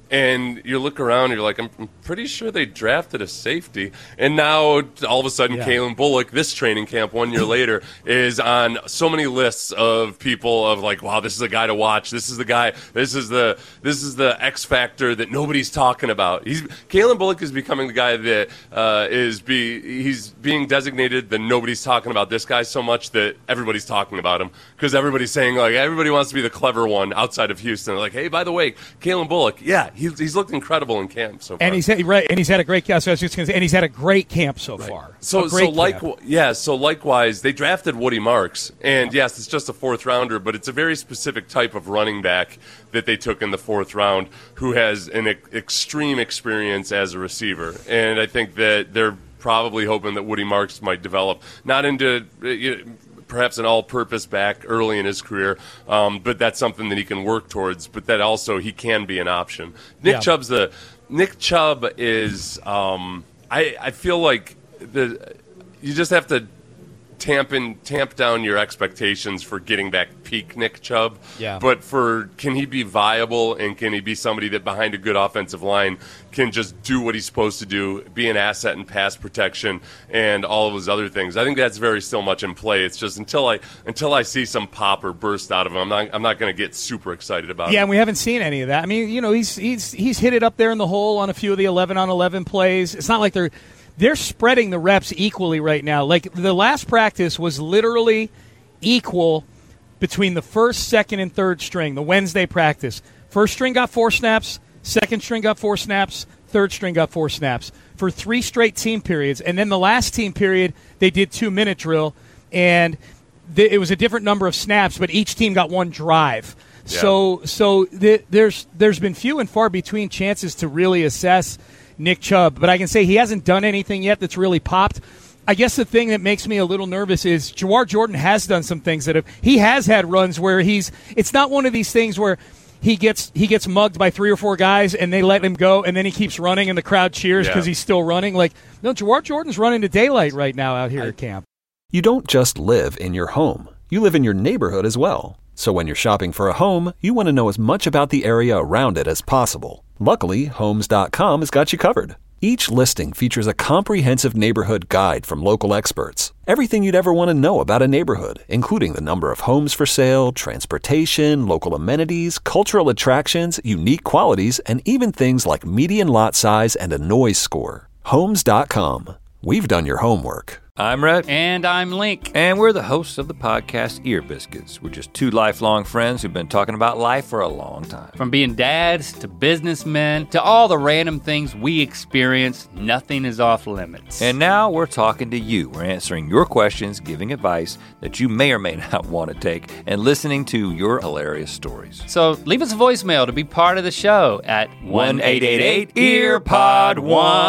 Speaker 12: And you look around, and you're like, I'm, I'm pretty sure they drafted a safety. And now, all of a sudden,
Speaker 4: Yeah.
Speaker 12: Kalen Bullock, this training camp one year later, is on so many lists of people of like, wow, this is a guy to watch. This is the guy. This is the this is the X factor that nobody's talking about. He's Kalen Bullock is becoming the guy that uh, is be he's being designated that nobody's talking about this guy so much that everybody's talking about him because everybody's saying like everybody wants to be the clever one outside of Houston. They're like, hey, by the way, Kalen Bullock, yeah. He's, he's looked incredible in camp so far,
Speaker 4: And he's had, right, and he's had a great camp. So I was just gonna say, and he's had a great camp so
Speaker 12: Right.
Speaker 4: far.
Speaker 12: So,
Speaker 4: A great
Speaker 12: so like,
Speaker 4: camp.
Speaker 12: yeah. So likewise, they drafted Woody Marks, and yes, it's just a fourth rounder, but it's a very specific type of running back that they took in the fourth round, who has an e- extreme experience as a receiver, and I think that they're probably hoping that Woody Marks might develop not into. Uh, you know, perhaps an all-purpose back early in his career, um, but that's something that he can work towards. But that also he can be an option. Nick
Speaker 4: Yeah.
Speaker 12: Chubb's the Nick Chubb is. Um, I I feel like the you just have to tamp in tamp down your expectations for getting back peak Nick Chubb.
Speaker 4: Yeah.
Speaker 12: But for can he be viable and can he be somebody that behind a good offensive line can just do what he's supposed to do, be an asset in pass protection and all of those other things. I think that's very still much in play. It's just until I until I see some pop or burst out of him, I'm not I'm not going to get super excited about
Speaker 4: Yeah,
Speaker 12: it.
Speaker 4: and we haven't seen any of that. I mean, you know, he's he's he's hit it up there in the hole on a few of the eleven on eleven plays. It's not like they're they're spreading the reps equally right now. Like the last practice was literally equal between the first, second, and third string. The Wednesday practice, first string got four snaps, second string got four snaps, third string got four snaps for three straight team periods. And then the last team period, they did two minute drill, and th- it was a different number of snaps, but each team got one drive.
Speaker 12: Yeah.
Speaker 4: So, so th- there's there's been few and far between chances to really assess Nick Chubb, but I can say he hasn't done anything yet that's really popped. I guess the thing that makes me a little nervous is Jawar Jordan has done some things that have he has had runs where he's it's not one of these things where he gets he gets mugged by three or four guys and they let him go and then he keeps running and the crowd cheers because
Speaker 12: Yeah.
Speaker 4: he's still running. Like no, Jawar Jordan's running to daylight right now out here at camp.
Speaker 1: You don't just live in your home, you live in your neighborhood as well. So when you're shopping for a home, you want to know as much about the area around it as possible. Luckily, Homes dot com has got you covered. Each listing features a comprehensive neighborhood guide from local experts. Everything you'd ever want to know about a neighborhood, including the number of homes for sale, transportation, local amenities, cultural attractions, unique qualities, and even things like median lot size and a noise score. Homes dot com. We've done your homework.
Speaker 2: I'm Rhett.
Speaker 3: And I'm Link.
Speaker 2: And we're the hosts of the podcast Ear Biscuits. We're just two lifelong friends who've been talking about life for a long time.
Speaker 3: From being dads to businessmen to all the random things we experience, nothing is off limits.
Speaker 2: And now we're talking to you. We're answering your questions, giving advice that you may or may not want to take, and listening to your hilarious stories.
Speaker 3: So leave us a voicemail to be part of the show at
Speaker 2: one eight eight eight ear pod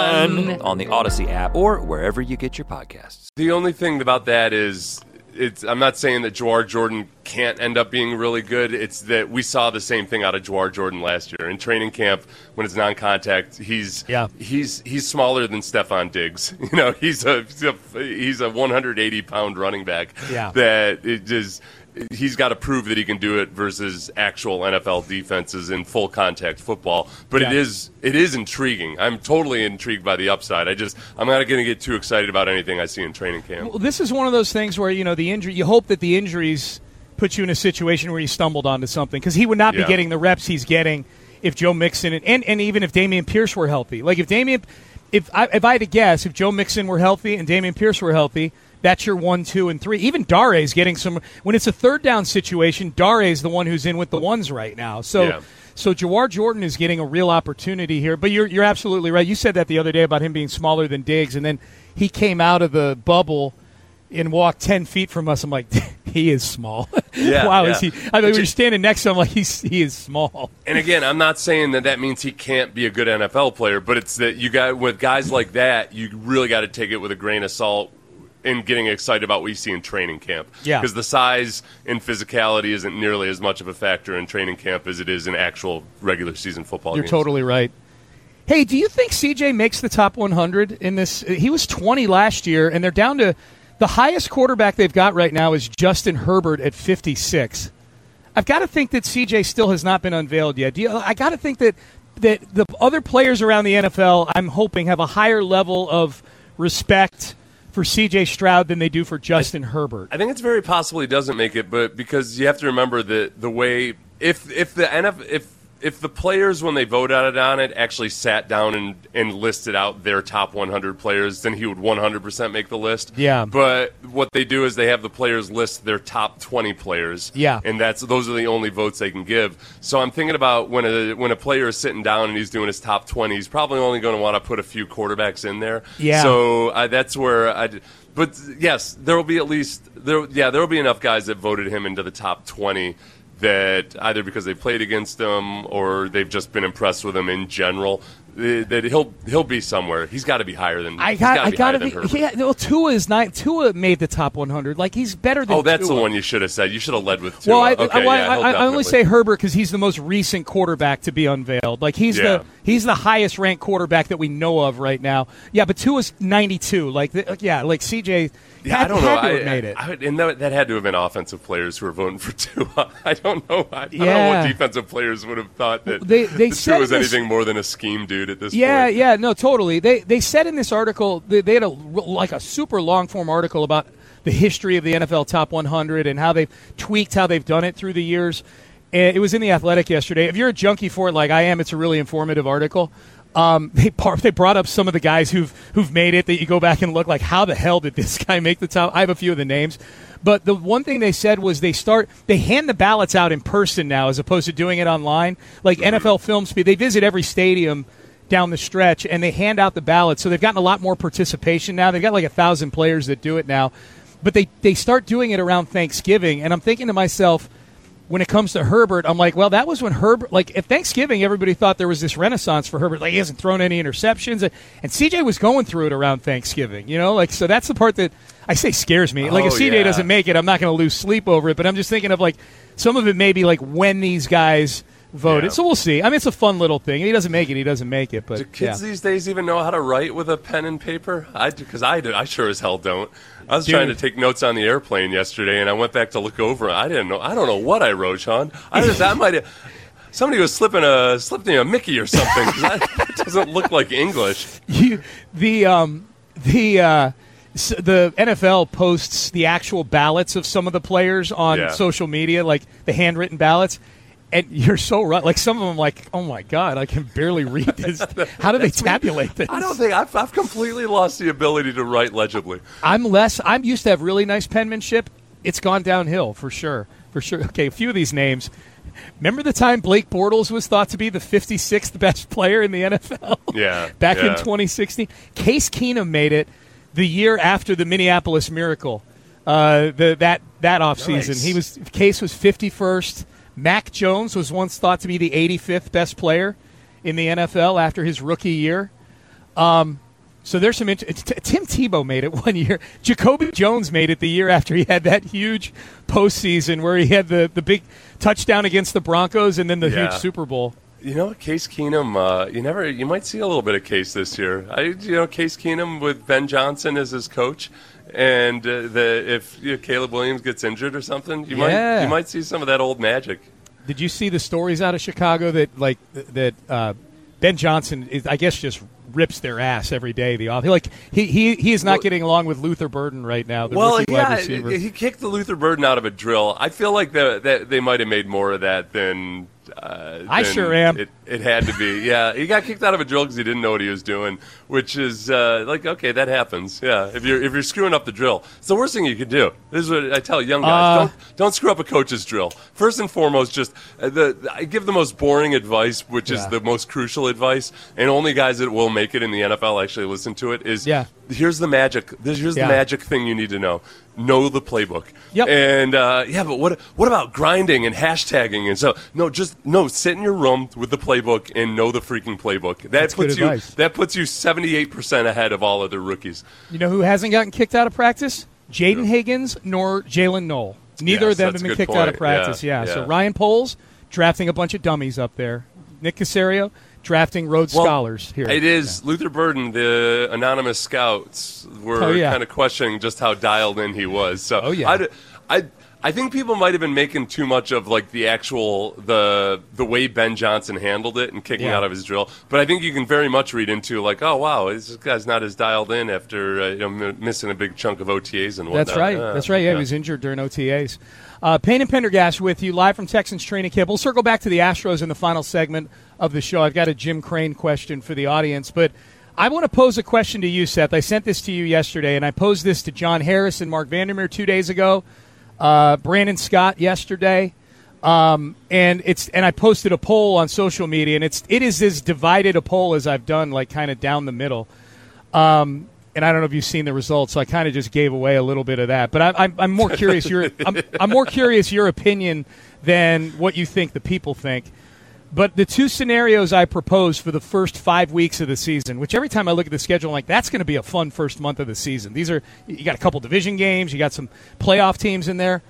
Speaker 2: one on the Odyssey app or wherever you get your podcasts.
Speaker 12: The only thing about that is, it's, I'm not saying that Jawar Jordan can't end up being really good. It's that we saw the same thing out of Jawar Jordan last year in training camp when it's non-contact. He's
Speaker 4: yeah.
Speaker 12: he's he's smaller than Stephon Diggs. You know, he's a he's a, he's a one hundred eighty pound running back.
Speaker 4: Yeah.
Speaker 12: That it just. He's got to prove that he can do it versus actual N F L defenses in full contact football. But
Speaker 4: Yeah.
Speaker 12: it is it is intriguing. I'm totally intrigued by the upside. I just I'm not going to get too excited about anything I see in training camp.
Speaker 4: Well, this is one of those things where, you know, the injury, you hope that the injuries put you in a situation where you stumbled onto something, because he would not be
Speaker 12: Yeah.
Speaker 4: getting the reps he's getting if Joe Mixon and, and, and even if Dameon Pierce were healthy. Like if Dameon, if I, if I had to guess, if Joe Mixon were healthy and Dameon Pierce were healthy, that's your one, two, and three. Even Dare's getting some. When it's a third down situation, Dare's the one who's in with the ones right now. So,
Speaker 12: Yeah.
Speaker 4: so Jawar Jordan is getting a real opportunity here. But you're you're absolutely right. You said that the other day about him being smaller than Diggs, and then he came out of the bubble and walked ten feet from us. I'm like, he is small.
Speaker 12: Yeah,
Speaker 4: wow,
Speaker 12: yeah.
Speaker 4: is he? I mean, we were standing next to him like he's he is small.
Speaker 12: And again, I'm not saying that that means he can't be a good N F L player, but it's that you got with guys like that, you really got to take it with a grain of salt in getting excited about what you see in training camp.
Speaker 4: Yeah.
Speaker 12: Because the size and physicality isn't nearly as much of a factor in training camp as it is in actual regular season football
Speaker 4: You're
Speaker 12: games.
Speaker 4: totally right. Hey, do you think C J makes the top one hundred in this? He was twenty last year, and they're down to the highest quarterback they've got right now is Justin Herbert at fifty-six. I've got to think that C J still has not been unveiled yet. Do you, I got to think that that the other players around the N F L, I'm hoping, have a higher level of respect for C J Stroud than they do for Justin I, Herbert.
Speaker 12: I think it's very possible he doesn't make it, but because you have to remember that the way if if the N F L if if the players when they voted on it actually sat down and, and listed out their top one hundred players, then he would one hundred percent make the list.
Speaker 4: Yeah.
Speaker 12: But what they do is they have the players list their top twenty players.
Speaker 4: Yeah.
Speaker 12: And that's those are the only votes they can give. So I'm thinking about when a when a player is sitting down and he's doing his top twenty, he's probably only going to want to put a few quarterbacks in there.
Speaker 4: Yeah.
Speaker 12: So uh, that's where I. But yes, there will be at least there. Yeah, there will be enough guys that voted him into the top twenty. That either because they played against him or they've just been impressed with him in general, that he'll he'll be somewhere. He's got to be higher than.
Speaker 4: I got. I got to be.
Speaker 12: be
Speaker 4: Yeah, well, Tua is not. Tua made the top one hundred. Like he's better than.
Speaker 12: Oh, that's
Speaker 4: Tua.
Speaker 12: the one you should have said. You should have led with Tua.
Speaker 4: Well, I,
Speaker 12: okay,
Speaker 4: I,
Speaker 12: yeah,
Speaker 4: I, I only say Herbert because he's the most recent quarterback to be unveiled. Like he's
Speaker 12: yeah.
Speaker 4: the he's the highest ranked quarterback that we know of right now. Yeah, but Tua's ninety-two. Like the, yeah, like C J.
Speaker 12: Yeah,
Speaker 4: had,
Speaker 12: I don't
Speaker 4: had
Speaker 12: know.
Speaker 4: To have
Speaker 12: I,
Speaker 4: made it.
Speaker 12: I, and that, that had to have been offensive players who were voting for Tua. I don't know. I, I
Speaker 4: yeah.
Speaker 12: don't know what defensive players would have thought that
Speaker 4: they, they
Speaker 12: Tua was
Speaker 4: this,
Speaker 12: anything more than a scheme dude at this
Speaker 4: yeah,
Speaker 12: point.
Speaker 4: Yeah, yeah, no, totally. They they said in this article they, they had a like a super long form article about the history of the N F L top one hundred and how they've tweaked how they've done it through the years. And it was in the Athletic yesterday. If you're a junkie for it like I am, it's a really informative article. Um, they they brought up some of the guys who've who've made it that you go back and look like how the hell did this guy make the top? I have a few of the names, but the one thing they said was they start they hand the ballots out in person now as opposed to doing it online. Like N F L Film Speed, they visit every stadium down the stretch and they hand out the ballots, so they've gotten a lot more participation now. They've got like a thousand players that do it now, but they they start doing it around Thanksgiving, and I'm thinking to myself. When it comes to Herbert, I'm like, well, that was when Herbert, like, at Thanksgiving, everybody thought there was this renaissance for Herbert. Like, he hasn't thrown any interceptions. And C J was going through it around Thanksgiving, you know? Like, so that's the part that I say scares me. Like,
Speaker 12: oh,
Speaker 4: if C J
Speaker 12: yeah.
Speaker 4: doesn't make it, I'm not going to lose sleep over it. But I'm just thinking of, like, some of it may be, like, when these guys voted. Yeah. So we'll see. I mean, it's a fun little thing. If he doesn't make it, he doesn't make it. But
Speaker 12: do kids
Speaker 4: yeah.
Speaker 12: these days even know how to write with a pen and paper? I Because I, I, I sure as hell don't. I was
Speaker 4: Dude.
Speaker 12: trying to take notes on the airplane yesterday, and I went back to look over. I didn't know. I don't know what I wrote, Sean. I just I might have. Somebody was slipping a slipping a Mickey or something. That, that doesn't look like English.
Speaker 4: You, the um the. Uh, So the N F L posts the actual ballots of some of the players on
Speaker 12: yeah.
Speaker 4: social media, like the handwritten ballots, and you're so right. Like some of them, like, oh my god, I can barely read this. How do they tabulate this?
Speaker 12: I don't think I've, I've completely lost the ability to write legibly.
Speaker 4: I'm less. I'm used to have really nice penmanship. It's gone downhill for sure, for sure. Okay, a few of these names. Remember the time Blake Bortles was thought to be the fifty-sixth best player in the N F L?
Speaker 12: Yeah,
Speaker 4: back
Speaker 12: yeah.
Speaker 4: in twenty sixteen. Case Keenum made it. The year after the Minneapolis Miracle, uh, the, that that offseason,
Speaker 12: nice.
Speaker 4: he was Case was fifty-first. Mac Jones was once thought to be the eighty-fifth best player in the N F L after his rookie year. Um, so there's some. Int- T- Tim Tebow made it one year. Jacoby Jones made it the year after he had that huge postseason where he had the, the big touchdown against the Broncos and then the
Speaker 12: Yeah.
Speaker 4: huge Super Bowl.
Speaker 12: You know, Case Keenum. Uh, you never. You might see a little bit of Case this year. I, you know, Case Keenum with Ben Johnson as his coach, and uh, the if you know, Caleb Williams gets injured or something, you
Speaker 4: Yeah.
Speaker 12: might you might see some of that old magic.
Speaker 4: Did you see the stories out of Chicago that like that uh, Ben Johnson is, I guess, just rips their ass every day? The off like he he he is not
Speaker 12: well,
Speaker 4: getting along with Luther Burden right now. The
Speaker 12: well,
Speaker 4: rookie
Speaker 12: yeah,
Speaker 4: wide receiver.
Speaker 12: he kicked the Luther Burden out of a drill. I feel like the, that they might have made more of that than. Uh,
Speaker 4: I
Speaker 12: than
Speaker 4: sure am.
Speaker 12: It, it had to be. Yeah, he got kicked out of a drill because he didn't know what he was doing, which is uh, like okay, that happens. Yeah, if you're if you're screwing up the drill, it's the worst thing you could do. This is what I tell young guys:
Speaker 4: Uh,
Speaker 12: don't don't screw up a coach's drill. First and foremost, just uh, the I give the most boring advice, which
Speaker 4: Yeah.
Speaker 12: is the most crucial advice, and only guys that will make it in the N F L actually listen to it. Is
Speaker 4: Yeah.
Speaker 12: here's the magic. This, here's
Speaker 4: Yeah.
Speaker 12: the magic thing you need to know. Know the playbook.
Speaker 4: Yep.
Speaker 12: And uh, yeah, but what what about grinding and hashtagging and so no, just no. Sit in your room with the playbook and know the freaking playbook. That
Speaker 4: That's
Speaker 12: puts
Speaker 4: good
Speaker 12: you
Speaker 4: advice.
Speaker 12: that puts you seventy-eight percent ahead of all other rookies.
Speaker 4: You know who hasn't gotten kicked out of practice? Jaden Higgins nor Jalen Knoll. Neither
Speaker 12: Yes,
Speaker 4: of them
Speaker 12: that's
Speaker 4: have
Speaker 12: a
Speaker 4: been
Speaker 12: good
Speaker 4: kicked out of
Speaker 12: point.
Speaker 4: practice.
Speaker 12: Yeah,
Speaker 4: Yeah. So
Speaker 12: yeah.
Speaker 4: Ryan Poles drafting a bunch of dummies up there. Nick Caserio drafting Rhodes
Speaker 12: Well,
Speaker 4: Scholars here.
Speaker 12: It is Luther Burden, the anonymous scouts, were
Speaker 4: Oh, yeah.
Speaker 12: kind of questioning just how dialed in he was. So
Speaker 4: Oh, yeah.
Speaker 12: I'd, I'd, I think people might have been making too much of like the actual the the way Ben Johnson handled it and kicking
Speaker 4: Yeah.
Speaker 12: out of his drill. But I think you can very much read into like, oh wow, this guy's not as dialed in after uh, you know, m- missing a big chunk of O T As and whatnot.
Speaker 4: That's right.
Speaker 12: Uh,
Speaker 4: That's right. Yeah, he was injured during O T As. Uh, Payne and Pendergast with you live from Texans training camp. We'll circle back to the Astros in the final segment of the show. I've got a Jim Crane question for the audience, but I want to pose a question to you, Seth. I sent this to you yesterday, and I posed this to John Harris and Mark Vandermeer two days ago, uh, Brandon Scott yesterday, um, and it's and I posted a poll on social media, and it's it is as divided a poll as I've done, like kind of down the middle. Um, and I don't know if you've seen the results, so I kind of just gave away a little bit of that. But I, I'm, I'm more curious your I'm, I'm more curious your opinion than what you think the people think. But the two scenarios I propose for the first five weeks of the season, which every time I look at the schedule, I'm like, that's going to be a fun first month of the season. These are you got a couple division games, you got some playoff teams in there.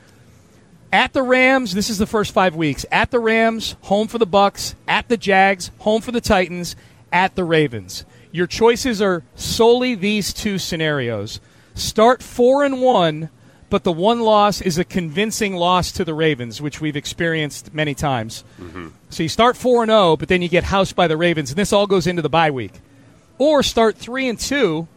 Speaker 4: At the Rams, this is the first five weeks. At the Rams, home for the Bucks. At the Jags, home for the Titans. At the Ravens. Your choices are solely these two scenarios. Start four and one, but the one loss is a convincing loss to the Ravens, which we've experienced many times.
Speaker 12: Mm-hmm.
Speaker 4: So you start four and zero, but then you get housed by the Ravens, and this all goes into the bye week. Or start three and two,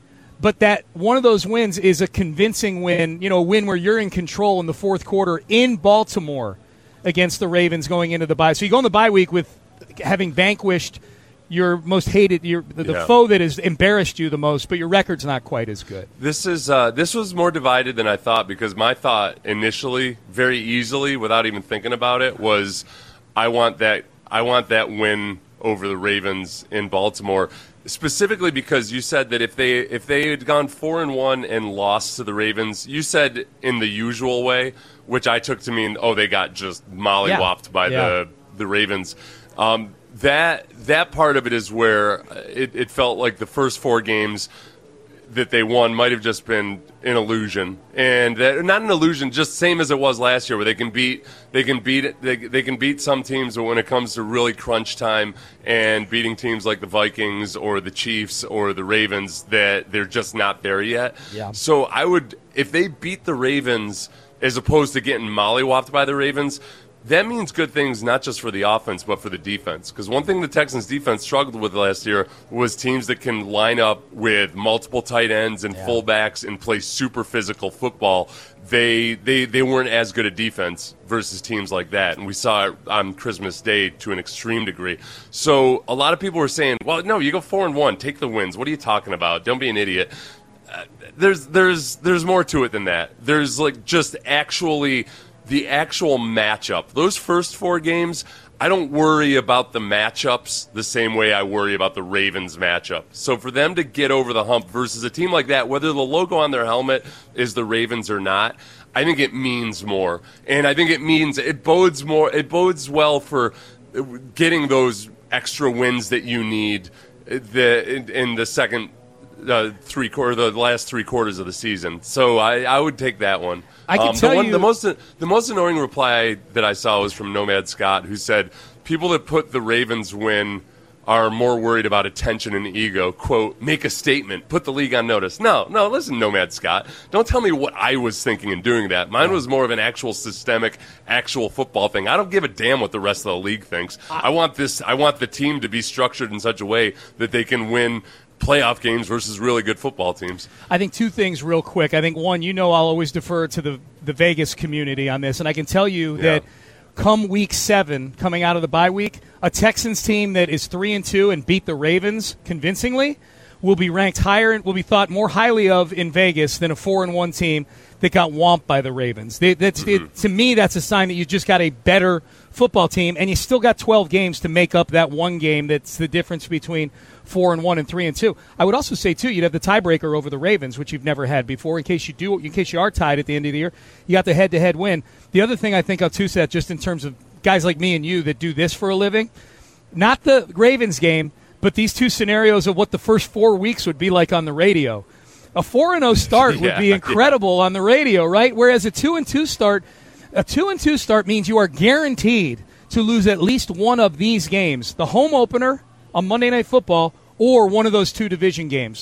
Speaker 4: but that one of those wins is a convincing win. You know, a win where you're in control in the fourth quarter in Baltimore against the Ravens going into the bye. So you go in the bye week with having vanquished your most hated, your the, the
Speaker 12: Yeah.
Speaker 4: foe that has embarrassed you the most, but your record's not quite as good.
Speaker 12: This is uh, this was more divided than I thought because my thought initially, very easily, without even thinking about it, was I want that I want that win over the Ravens in Baltimore. Specifically because you said that if they if they had gone four and one and lost to the Ravens, you said in the usual way, which I took to mean, oh, they got just mollywopped
Speaker 4: Yeah.
Speaker 12: by
Speaker 4: Yeah.
Speaker 12: the the Ravens. Um, that that part of it is where it, it felt like the first four games that they won might have just been an illusion, and that, not an illusion, just same as it was last year, where they can beat they can beat they, they can beat some teams, but when it comes to really crunch time and beating teams like the Vikings or the Chiefs or the Ravens, that they're just not there yet.
Speaker 4: Yeah.
Speaker 12: So I would, if they beat the Ravens as opposed to getting mollywopped by the Ravens, that means good things not just for the offense but for the defense. Because one thing the Texans' defense struggled with last year was teams that can line up with multiple tight ends and
Speaker 4: Yeah.
Speaker 12: fullbacks and play super physical football. They, they they weren't as good a defense versus teams like that, and we saw it on Christmas Day to an extreme degree. So a lot of people were saying, "Well, no, you go four and one, take the wins. What are you talking about? Don't be an idiot." Uh, there's there's there's more to it than that. There's like just actually. The actual matchup. Those first four games, I don't worry about the matchups the same way I worry about the Ravens matchup. So for them to get over the hump versus a team like that, whether the logo on their helmet is the Ravens or not, I think it means more. And I think it means it bodes more. It bodes well for getting those extra wins that you need the, in, in the second uh, three quarter, the last three quarters of the season. So I, I would take that one.
Speaker 4: I can
Speaker 12: um,
Speaker 4: tell
Speaker 12: the, one,
Speaker 4: you
Speaker 12: the most the most annoying reply that I saw was from Nomad Scott, who said people that put the Ravens win are more worried about attention and ego. Quote, make a statement, put the league on notice. No, no, listen, Nomad Scott. Don't tell me what I was thinking in doing that. Mine was more of an actual systemic, actual football thing. I don't give a damn what the rest of the league thinks. I want this. I want the team to be structured in such a way that they can win playoff games versus really good football teams.
Speaker 4: I think two things real quick. I think, one, you know I'll always defer to the, the Vegas community on this, and I can tell you
Speaker 12: Yeah.
Speaker 4: that come week seven, coming out of the bye week, a Texans team that is three and two and beat the Ravens convincingly will be ranked higher and will be thought more highly of in Vegas than a four and one team that got whomped by the Ravens. They, that's,
Speaker 12: Mm-hmm.
Speaker 4: it, to me, that's a sign that you just got a better football team, and you still got twelve games to make up that one game that's the difference between four and one and three and two. I would also say too, you'd have the tiebreaker over the Ravens, which you've never had before. In case you do, in case you are tied at the end of the year, you got the head-to-head win. The other thing I think of too, Seth, just in terms of guys like me and you that do this for a living, not the Ravens game, but these two scenarios of what the first four weeks would be like on the radio. A four and oh start would
Speaker 12: Yeah,
Speaker 4: be incredible
Speaker 12: yeah.
Speaker 4: on the radio, right? Whereas a two and two start, a two and two start means you are guaranteed to lose at least one of these games: the home opener on Monday Night Football, or one of those two division games.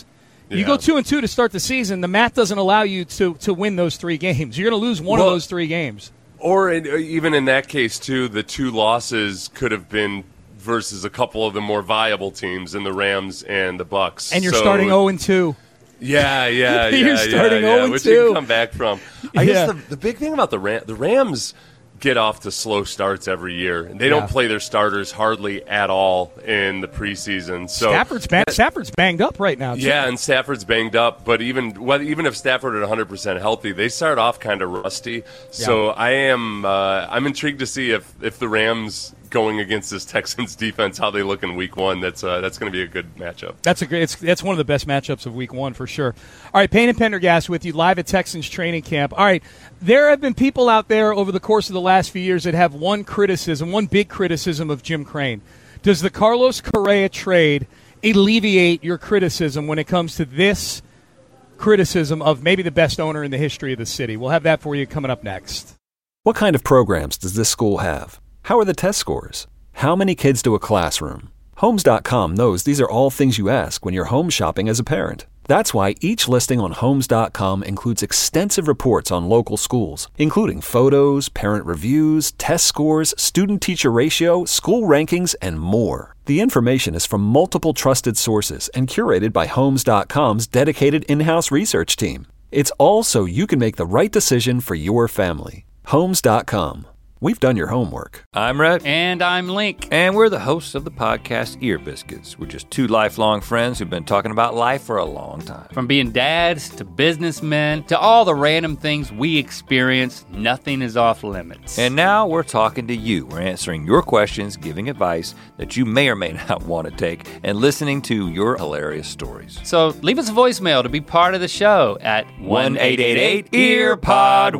Speaker 4: You
Speaker 12: Yeah.
Speaker 4: go two and two to start the season. The math doesn't allow you to to win those three games. You're going to lose one
Speaker 12: Well,
Speaker 4: of those three games.
Speaker 12: Or in, even in that case, too, the two losses could have been versus a couple of the more viable teams in the Rams and the Bucks.
Speaker 4: And you're
Speaker 12: So-
Speaker 4: starting oh and two.
Speaker 12: Yeah, yeah, yeah.
Speaker 4: You're starting
Speaker 12: yeah, yeah,
Speaker 4: oh and
Speaker 12: which
Speaker 4: two.
Speaker 12: you can come back from. I
Speaker 4: Yeah.
Speaker 12: guess the, the big thing about the Ram, the Rams get off to slow starts every year. They
Speaker 4: Yeah.
Speaker 12: don't play their starters hardly at all in the preseason. So
Speaker 4: Stafford's, ba- Stafford's banged up right now, too.
Speaker 12: yeah, and Stafford's banged up, but even well, even if Stafford at one hundred percent healthy, they start off kind of rusty. So
Speaker 4: Yeah.
Speaker 12: I am uh, I'm intrigued to see if, if the Rams going against this Texans defense, how they look in week one. That's uh, that's going to be a good matchup.
Speaker 4: That's a great. It's, that's one of the best matchups of week one for sure. All right, Payne and Pendergast with you live at Texans training camp. All right, there have been people out there over the course of the last few years that have one criticism, one big criticism of Jim Crane. Does the Carlos Correa trade alleviate your criticism when it comes to this criticism of maybe the best owner in the history of the city? We'll have that for you coming up next.
Speaker 1: What kind of programs does this school have? How are the test scores? How many kids to a classroom? Homes dot com knows these are all things you ask when you're home shopping as a parent. That's why each listing on Homes dot com includes extensive reports on local schools, including photos, parent reviews, test scores, student-teacher ratio, school rankings, and more. The information is from multiple trusted sources and curated by Homes dot com's dedicated in-house research team. It's all so you can make the right decision for your family. Homes dot com. We've done your homework.
Speaker 2: I'm Rhett.
Speaker 3: And I'm Link.
Speaker 2: And we're the hosts of the podcast Ear Biscuits. We're just two lifelong friends who've been talking about life for a long time.
Speaker 3: From being dads to businessmen to all the random things we experience, nothing is off limits.
Speaker 2: And now we're talking to you. We're answering your questions, giving advice that you may or may not want to take, and listening to your hilarious stories.
Speaker 3: So leave us a voicemail to be part of the show at
Speaker 2: one eight eight eight ear pod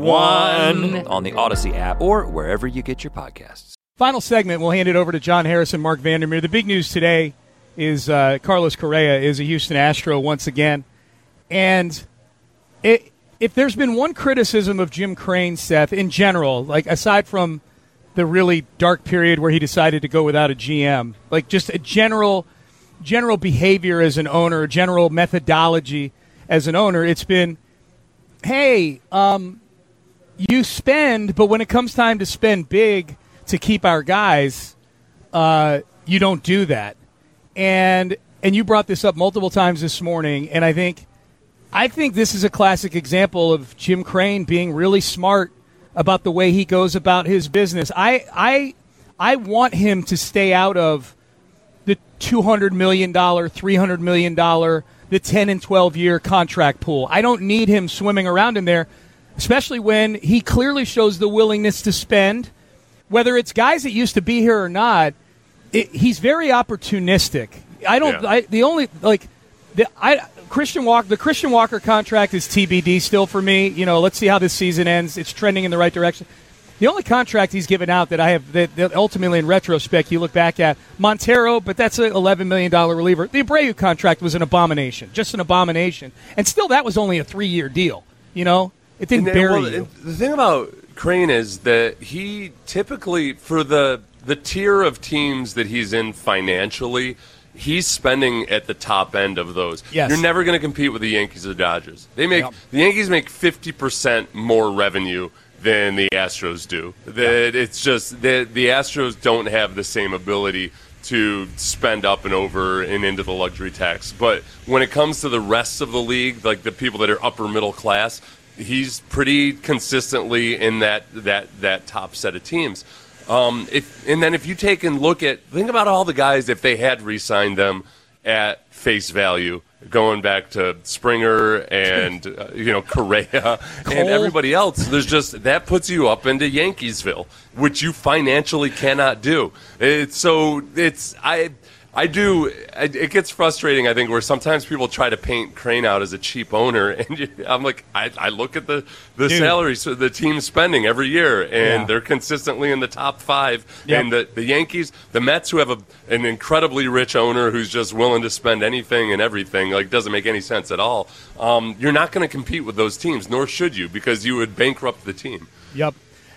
Speaker 2: one on the Odyssey app or wherever you get your podcasts.
Speaker 4: Final segment, we'll hand it over to John Harris and Mark Vandermeer. The big news today is uh, Carlos Correa is a Houston Astro once again. And it, if there's been one criticism of Jim Crane, Seth, in general, like aside from the really dark period where he decided to go without a G M, like just a general general behavior as an owner, general methodology as an owner, it's been, hey, um, you spend, but when it comes time to spend big to keep our guys, uh, you don't do that. And and you brought this up multiple times this morning, and I think I think this is a classic example of Jim Crane being really smart about the way he goes about his business. I I I want him to stay out of the two hundred million dollars, three hundred million dollars, the ten and twelve year contract pool. I don't need him swimming around in there, especially when he clearly shows the willingness to spend. Whether it's guys that used to be here or not, it, he's very opportunistic. I don't.
Speaker 12: Yeah.
Speaker 4: I, the only like the I Christian Walker. The Christian Walker contract is T B D still for me. You know, let's see how this season ends. It's trending in the right direction. The only contract he's given out that I have that, that ultimately in retrospect you look back at Montero, but that's an eleven million dollars reliever. The Abreu contract was an abomination, just an abomination, and still that was only a three year deal. You know, it didn't
Speaker 12: And,
Speaker 4: bury
Speaker 12: well,
Speaker 4: you.
Speaker 12: The thing about Crane is that he typically, for the the tier of teams that he's in financially, he's spending at the top end of those.
Speaker 4: Yes.
Speaker 12: You're never going to compete with the Yankees or Dodgers. They make
Speaker 4: Yep.
Speaker 12: the Yankees make fifty percent more revenue than the Astros do. That it's just that the Astros don't have the same ability to spend up and over and into the luxury tax. But when it comes to the rest of the league, like the people that are upper middle class, he's pretty consistently in that that that top set of teams. Um, if and then if you take and look at think about all the guys if they had re-signed them at face value, going back to Springer and uh, you know Correa and everybody else, there's just that puts you up into Yankeesville, which you financially cannot do. It's so it's I. I do. It gets frustrating, I think, where sometimes people try to paint Crane out as a cheap owner, and you, I'm like, I, I look at the the
Speaker 4: Dude.
Speaker 12: salaries the team's spending every year, and
Speaker 4: Yeah.
Speaker 12: they're consistently in the top five.
Speaker 4: Yep.
Speaker 12: And the, the Yankees, the Mets, who have a, an incredibly rich owner who's just willing to spend anything and everything, like doesn't make any sense at all. Um, you're not going to compete with those teams, nor should you, because you would bankrupt the team.
Speaker 4: Yep.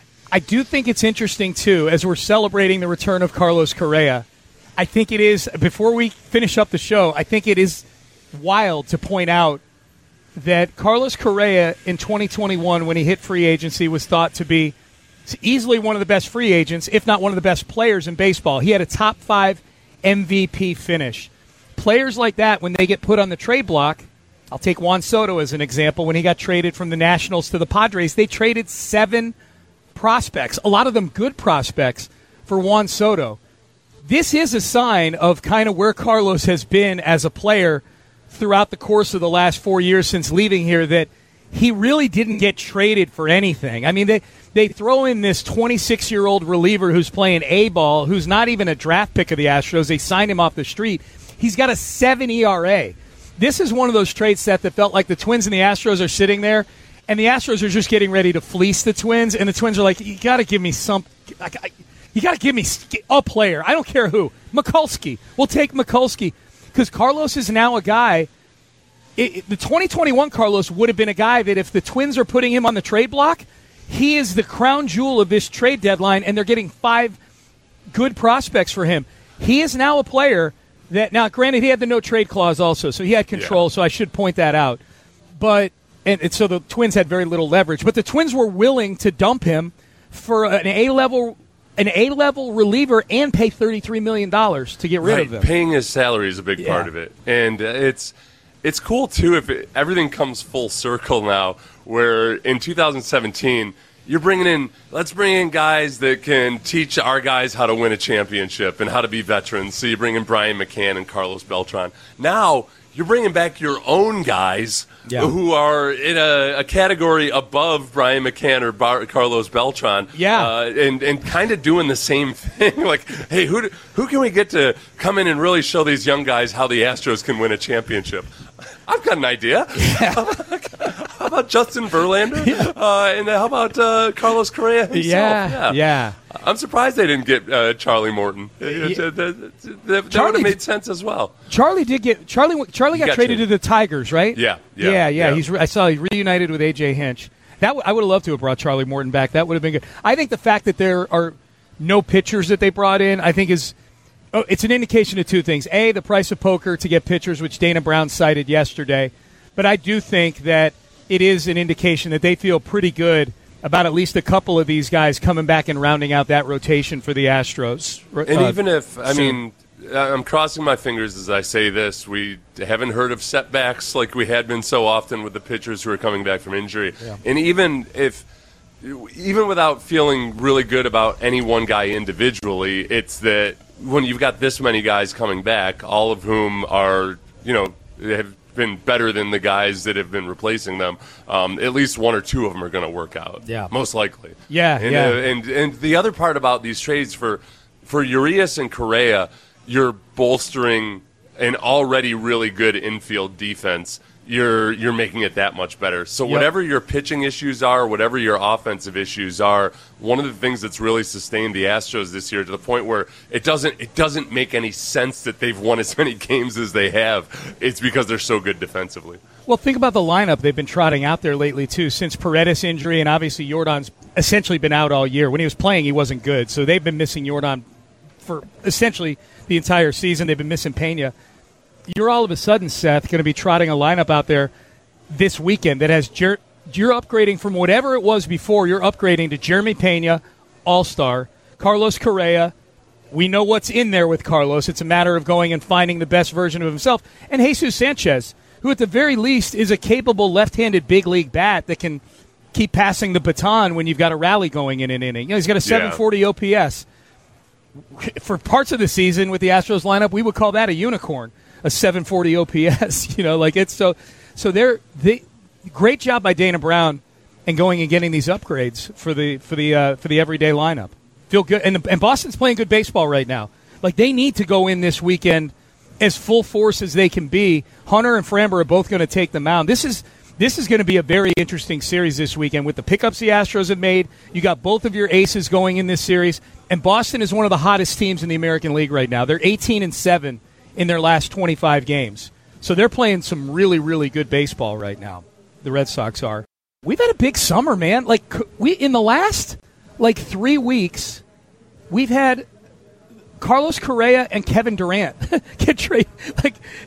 Speaker 4: I do think it's interesting, too, as we're celebrating the return of Carlos Correa. I think it is, before we finish up the show, I think it is wild to point out that Carlos Correa in twenty twenty-one, when he hit free agency, was thought to be easily one of the best free agents, if not one of the best players in baseball. He had a top five M V P finish. Players like that, when they get put on the trade block, I'll take Juan Soto as an example. When he got traded from the Nationals to the Padres, they traded seven prospects, a lot of them good prospects, for Juan Soto. This is a sign of kind of where Carlos has been as a player throughout the course of the last four years since leaving here, that he really didn't get traded for anything. I mean, they, they throw in this twenty-six-year-old reliever who's playing A-ball, who's not even a draft pick of the Astros. They signed him off the street. He's got a seven E R A. This is one of those trades, Seth, that felt like the Twins and the Astros are sitting there, and the Astros are just getting ready to fleece the Twins, and the Twins are like, you got to give me some – you got to give me a player. I don't care who. Mikulski. We'll take Mikulski. Because Carlos is now a guy it, – it, the twenty twenty-one Carlos would have been a guy that if the Twins are putting him on the trade block, he is the crown jewel of this trade deadline, and they're getting five good prospects for him. He is now a player – that now, granted, he had the no-trade clause also, so he had control, yeah. So I should point that out. But and, and so the Twins had very little leverage. But the Twins were willing to dump him for an A-level an A-level reliever and pay thirty-three million dollars to get rid
Speaker 12: right.
Speaker 4: of him.
Speaker 12: Paying his salary is a big
Speaker 4: yeah.
Speaker 12: part of it. And uh, it's it's cool, too, if it, everything comes full circle now, where in two thousand seventeen – you're bringing in, let's bring in guys that can teach our guys how to win a championship and how to be veterans. So you bring in Brian McCann and Carlos Beltran. Now you're bringing back your own guys yeah. who are in a, a category above Brian McCann or Bar- Carlos Beltran.
Speaker 4: Yeah.
Speaker 12: Uh, and and kind of doing the same thing. Like, hey, who do, who can we get to come in and really show these young guys how the Astros can win a championship? I've got an idea. Yeah. How about Justin Verlander? Yeah. Uh, and how about uh, Carlos Correa himself?
Speaker 4: Yeah,
Speaker 12: yeah,
Speaker 4: yeah.
Speaker 12: I'm surprised they didn't get uh, Charlie Morton. Yeah. That, that, that would have made sense as well.
Speaker 4: Charlie did get Charlie. Charlie got, got traded traded to the Tigers, right?
Speaker 12: Yeah,
Speaker 4: yeah, yeah.
Speaker 12: yeah.
Speaker 4: He's. I saw he reunited with A J Hinch. That w- I would have loved to have brought Charlie Morton back. That would have been good. I think the fact that there are no pitchers that they brought in, I think is. Oh, it's an indication of two things. A, the price of poker to get pitchers, which Dana Brown cited yesterday. But I do think that it is an indication that they feel pretty good about at least a couple of these guys coming back and rounding out that rotation for the Astros.
Speaker 12: And
Speaker 4: uh,
Speaker 12: even if, I
Speaker 4: soon.
Speaker 12: mean, I'm crossing my fingers as I say this, we haven't heard of setbacks like we had been so often with the pitchers who are coming back from injury.
Speaker 4: Yeah.
Speaker 12: And even if, even without feeling really good about any one guy individually, it's that when you've got this many guys coming back, all of whom are, you know, have been better than the guys that have been replacing them, um, at least one or two of them are going to work out.
Speaker 4: Yeah.
Speaker 12: Most likely.
Speaker 4: Yeah,
Speaker 12: and,
Speaker 4: yeah.
Speaker 12: Uh, and, and the other part about these trades for, for Urias and Correa, you're bolstering an already really good infield defense. You're you're making it that much better. So
Speaker 4: yep.
Speaker 12: whatever your pitching issues are, whatever your offensive issues are, one of the things that's really sustained the Astros this year to the point where it doesn't it doesn't make any sense that they've won as many games as they have. It's because they're so good defensively.
Speaker 4: Well, think about the lineup they've been trotting out there lately, too, since Paredes' injury, and obviously Jordan's essentially been out all year. When he was playing, he wasn't good. So they've been missing Jordan for essentially the entire season. They've been missing Pena. You're all of a sudden, Seth, going to be trotting a lineup out there this weekend that has Jer- you're upgrading from whatever it was before. You're upgrading to Jeremy Pena, All-Star, Carlos Correa. We know what's in there with Carlos. It's a matter of going and finding the best version of himself. And Jesus Sanchez, who at the very least is a capable left-handed big league bat that can keep passing the baton when you've got a rally going in an inning. You know, he's got a seven forty O P S. For parts of the season with the Astros lineup, we would call that a unicorn. A seven forty O P S, you know, like it's so. So they're they great job by Dana Brown and going and getting these upgrades for the for the uh, for the everyday lineup. Feel good, and and Boston's playing good baseball right now. Like they need to go in this weekend as full force as they can be. Hunter and Framber are both going to take the mound. This is this is going to be a very interesting series this weekend with the pickups the Astros have made. You got both of your aces going in this series, and Boston is one of the hottest teams in the American League right now. They're eighteen and seven. In their last twenty-five games. So they're playing some really, really good baseball right now. The Red Sox are. We've had a big summer, man. Like we in the last like three weeks, we've had Carlos Correa and Kevin Durant get traded. Like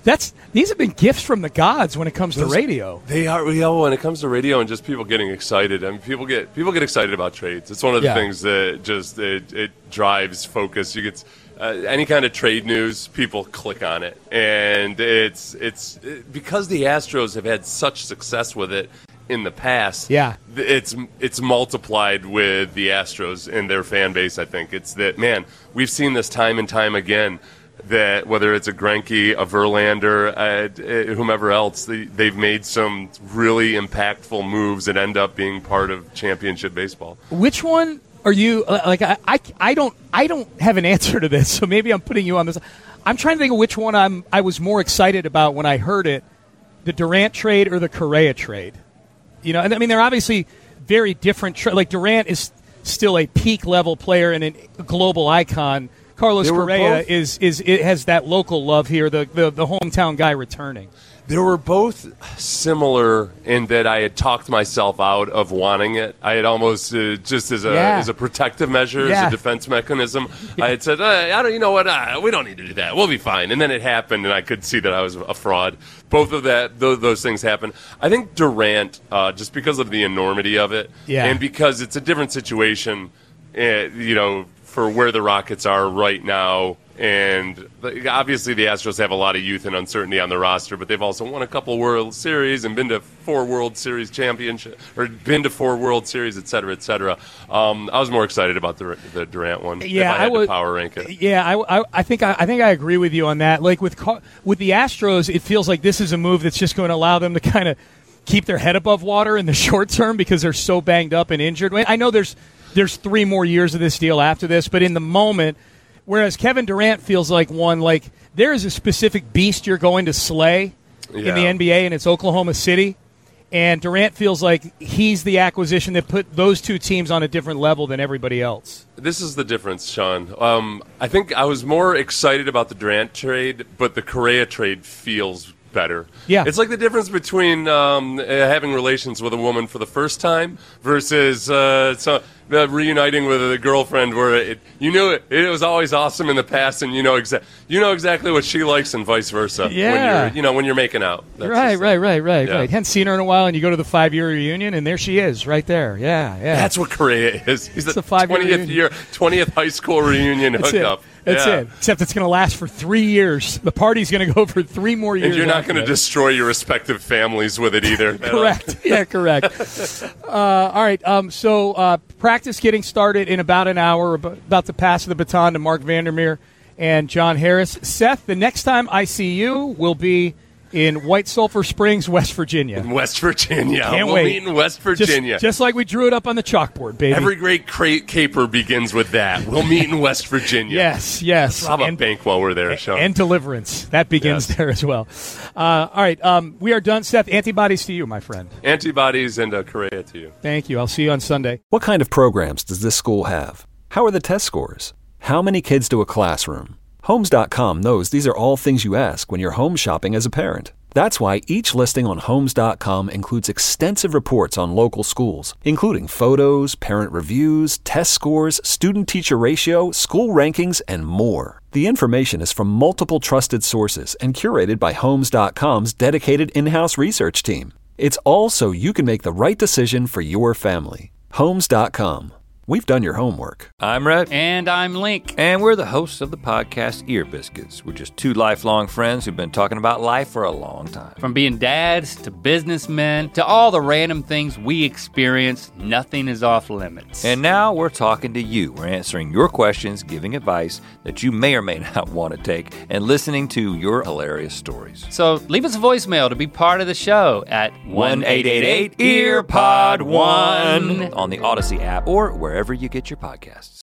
Speaker 4: That's these have been gifts from the gods when it comes
Speaker 12: Those,
Speaker 4: to radio.
Speaker 12: They are, you know, when it comes to radio and just people getting excited. I mean, people get people get excited about trades. It's one of the
Speaker 4: Yeah.
Speaker 12: things that just it, it drives focus. You get uh, any kind of trade news, people click on it, and it's it's it, because the Astros have had such success with it in the past.
Speaker 4: Yeah.
Speaker 12: It's it's multiplied with the Astros and their fan base. I think it's that, man, we've seen this time and time again. That whether it's a Greinke, a Verlander, uh, whomever else, they, they've made some really impactful moves that end up being part of championship baseball.
Speaker 4: Which one are you like? I, I, I don't I don't have an answer to this, so maybe I'm putting you on this. I'm trying to think of which one I'm I was more excited about when I heard it, the Durant trade or the Correa trade. You know, and I mean they're obviously very different. Tra- like Durant is still a peak level player and a global icon. Carlos Correa both, is is it has that local love here, the, the the hometown guy returning.
Speaker 12: They were both similar in that I had talked myself out of wanting it. I had almost uh, just as a
Speaker 4: yeah.
Speaker 12: as a protective measure,
Speaker 4: yeah.
Speaker 12: as a defense mechanism. Yeah. I had said, uh, I don't, you know what, uh, we don't need to do that. We'll be fine. And then it happened, and I could see that I was a fraud. Both of that, those, those things happened. I think Durant, uh, just because of the enormity of it,
Speaker 4: yeah.
Speaker 12: and because it's a different situation, uh, you know. For where the Rockets are right now, and obviously the Astros have a lot of youth and uncertainty on the roster, but they've also won a couple World Series and been to four World Series championship, or been to four World Series, et cetera, et cetera. Um, I was more excited about the, the Durant one.
Speaker 4: Yeah,
Speaker 12: if I had
Speaker 4: I would,
Speaker 12: to power rank it.
Speaker 4: Yeah, I, I, I think I, I think I agree with you on that. Like with with the Astros, it feels like this is a move that's just going to allow them to kind of keep their head above water in the short term because they're so banged up and injured. I know there's. There's three more years of this deal after this, but in the moment, whereas Kevin Durant feels like one, like there is a specific beast you're going to slay yeah. in the N B A, and it's Oklahoma City. And Durant feels like he's the acquisition that put those two teams on a different level than everybody else.
Speaker 12: This is the difference, Sean. Um, I think I was more excited about the Durant trade, but the Correa trade feels better.
Speaker 4: Yeah.
Speaker 12: It's like the difference between um, uh, having relations with a woman for the first time versus uh, so, uh, reuniting with a girlfriend where it, you knew it, it was always awesome in the past, and you know exa- you know exactly what she likes and vice versa.
Speaker 4: Yeah.
Speaker 12: When you're, you know, when you're making out. That's
Speaker 4: right,
Speaker 12: just,
Speaker 4: right, right, right,
Speaker 12: yeah.
Speaker 4: right. Hadn't seen her in a while, and you go to the five-year reunion, and there she is, right there. Yeah, yeah.
Speaker 12: That's what Correa is. He's
Speaker 4: it's
Speaker 12: the twentieth year, twentieth high school reunion
Speaker 4: That's
Speaker 12: hookup.
Speaker 4: It. That's
Speaker 12: yeah.
Speaker 4: it. Except it's going to last for three years. The party's going to go for three more years.
Speaker 12: And you're not going to destroy your respective families with it either.
Speaker 4: Correct. Yeah, correct. uh, all right. Um, so uh, practice getting started in about an hour. About to pass the baton to Mark Vandermeer and John Harris. Seth, the next time I see you will be in White Sulphur Springs, West Virginia.
Speaker 12: In West Virginia.
Speaker 4: Can't
Speaker 12: we'll
Speaker 4: wait.
Speaker 12: meet in West Virginia.
Speaker 4: Just, just like we drew it up on the chalkboard, baby.
Speaker 12: Every great cra- caper begins with that. We'll meet in West Virginia.
Speaker 4: Yes, yes.
Speaker 12: Let's rob a bank while we're there,
Speaker 4: and,
Speaker 12: Sean.
Speaker 4: And deliverance. That begins
Speaker 12: yes.
Speaker 4: there as well. Uh, all right. Um, we are done. Seth, antibodies to you, my friend.
Speaker 12: Antibodies and uh, Correa to you.
Speaker 4: Thank you. I'll see you on Sunday.
Speaker 1: What kind of programs does this school have? How are the test scores? How many kids do a classroom? Homes dot com knows these are all things you ask when you're home shopping as a parent. That's why each listing on Homes dot com includes extensive reports on local schools, including photos, parent reviews, test scores, student-teacher ratio, school rankings, and more. The information is from multiple trusted sources and curated by Homes dot com's dedicated in-house research team. It's all so you can make the right decision for your family. Homes dot com. We've done your homework.
Speaker 2: I'm Rhett.
Speaker 3: And I'm Link.
Speaker 2: And we're the hosts of the podcast Ear Biscuits. We're just two lifelong friends who've been talking about life for a long time.
Speaker 3: From being dads to businessmen to all the random things we experience, nothing is off limits.
Speaker 2: And now we're talking to you. We're answering your questions, giving advice that you may or may not want to take, and listening to your hilarious stories.
Speaker 3: So leave us a voicemail to be part of the show at
Speaker 2: one eight eight eight, E A R P O D one on the Odyssey app or wherever Wherever you get your podcasts.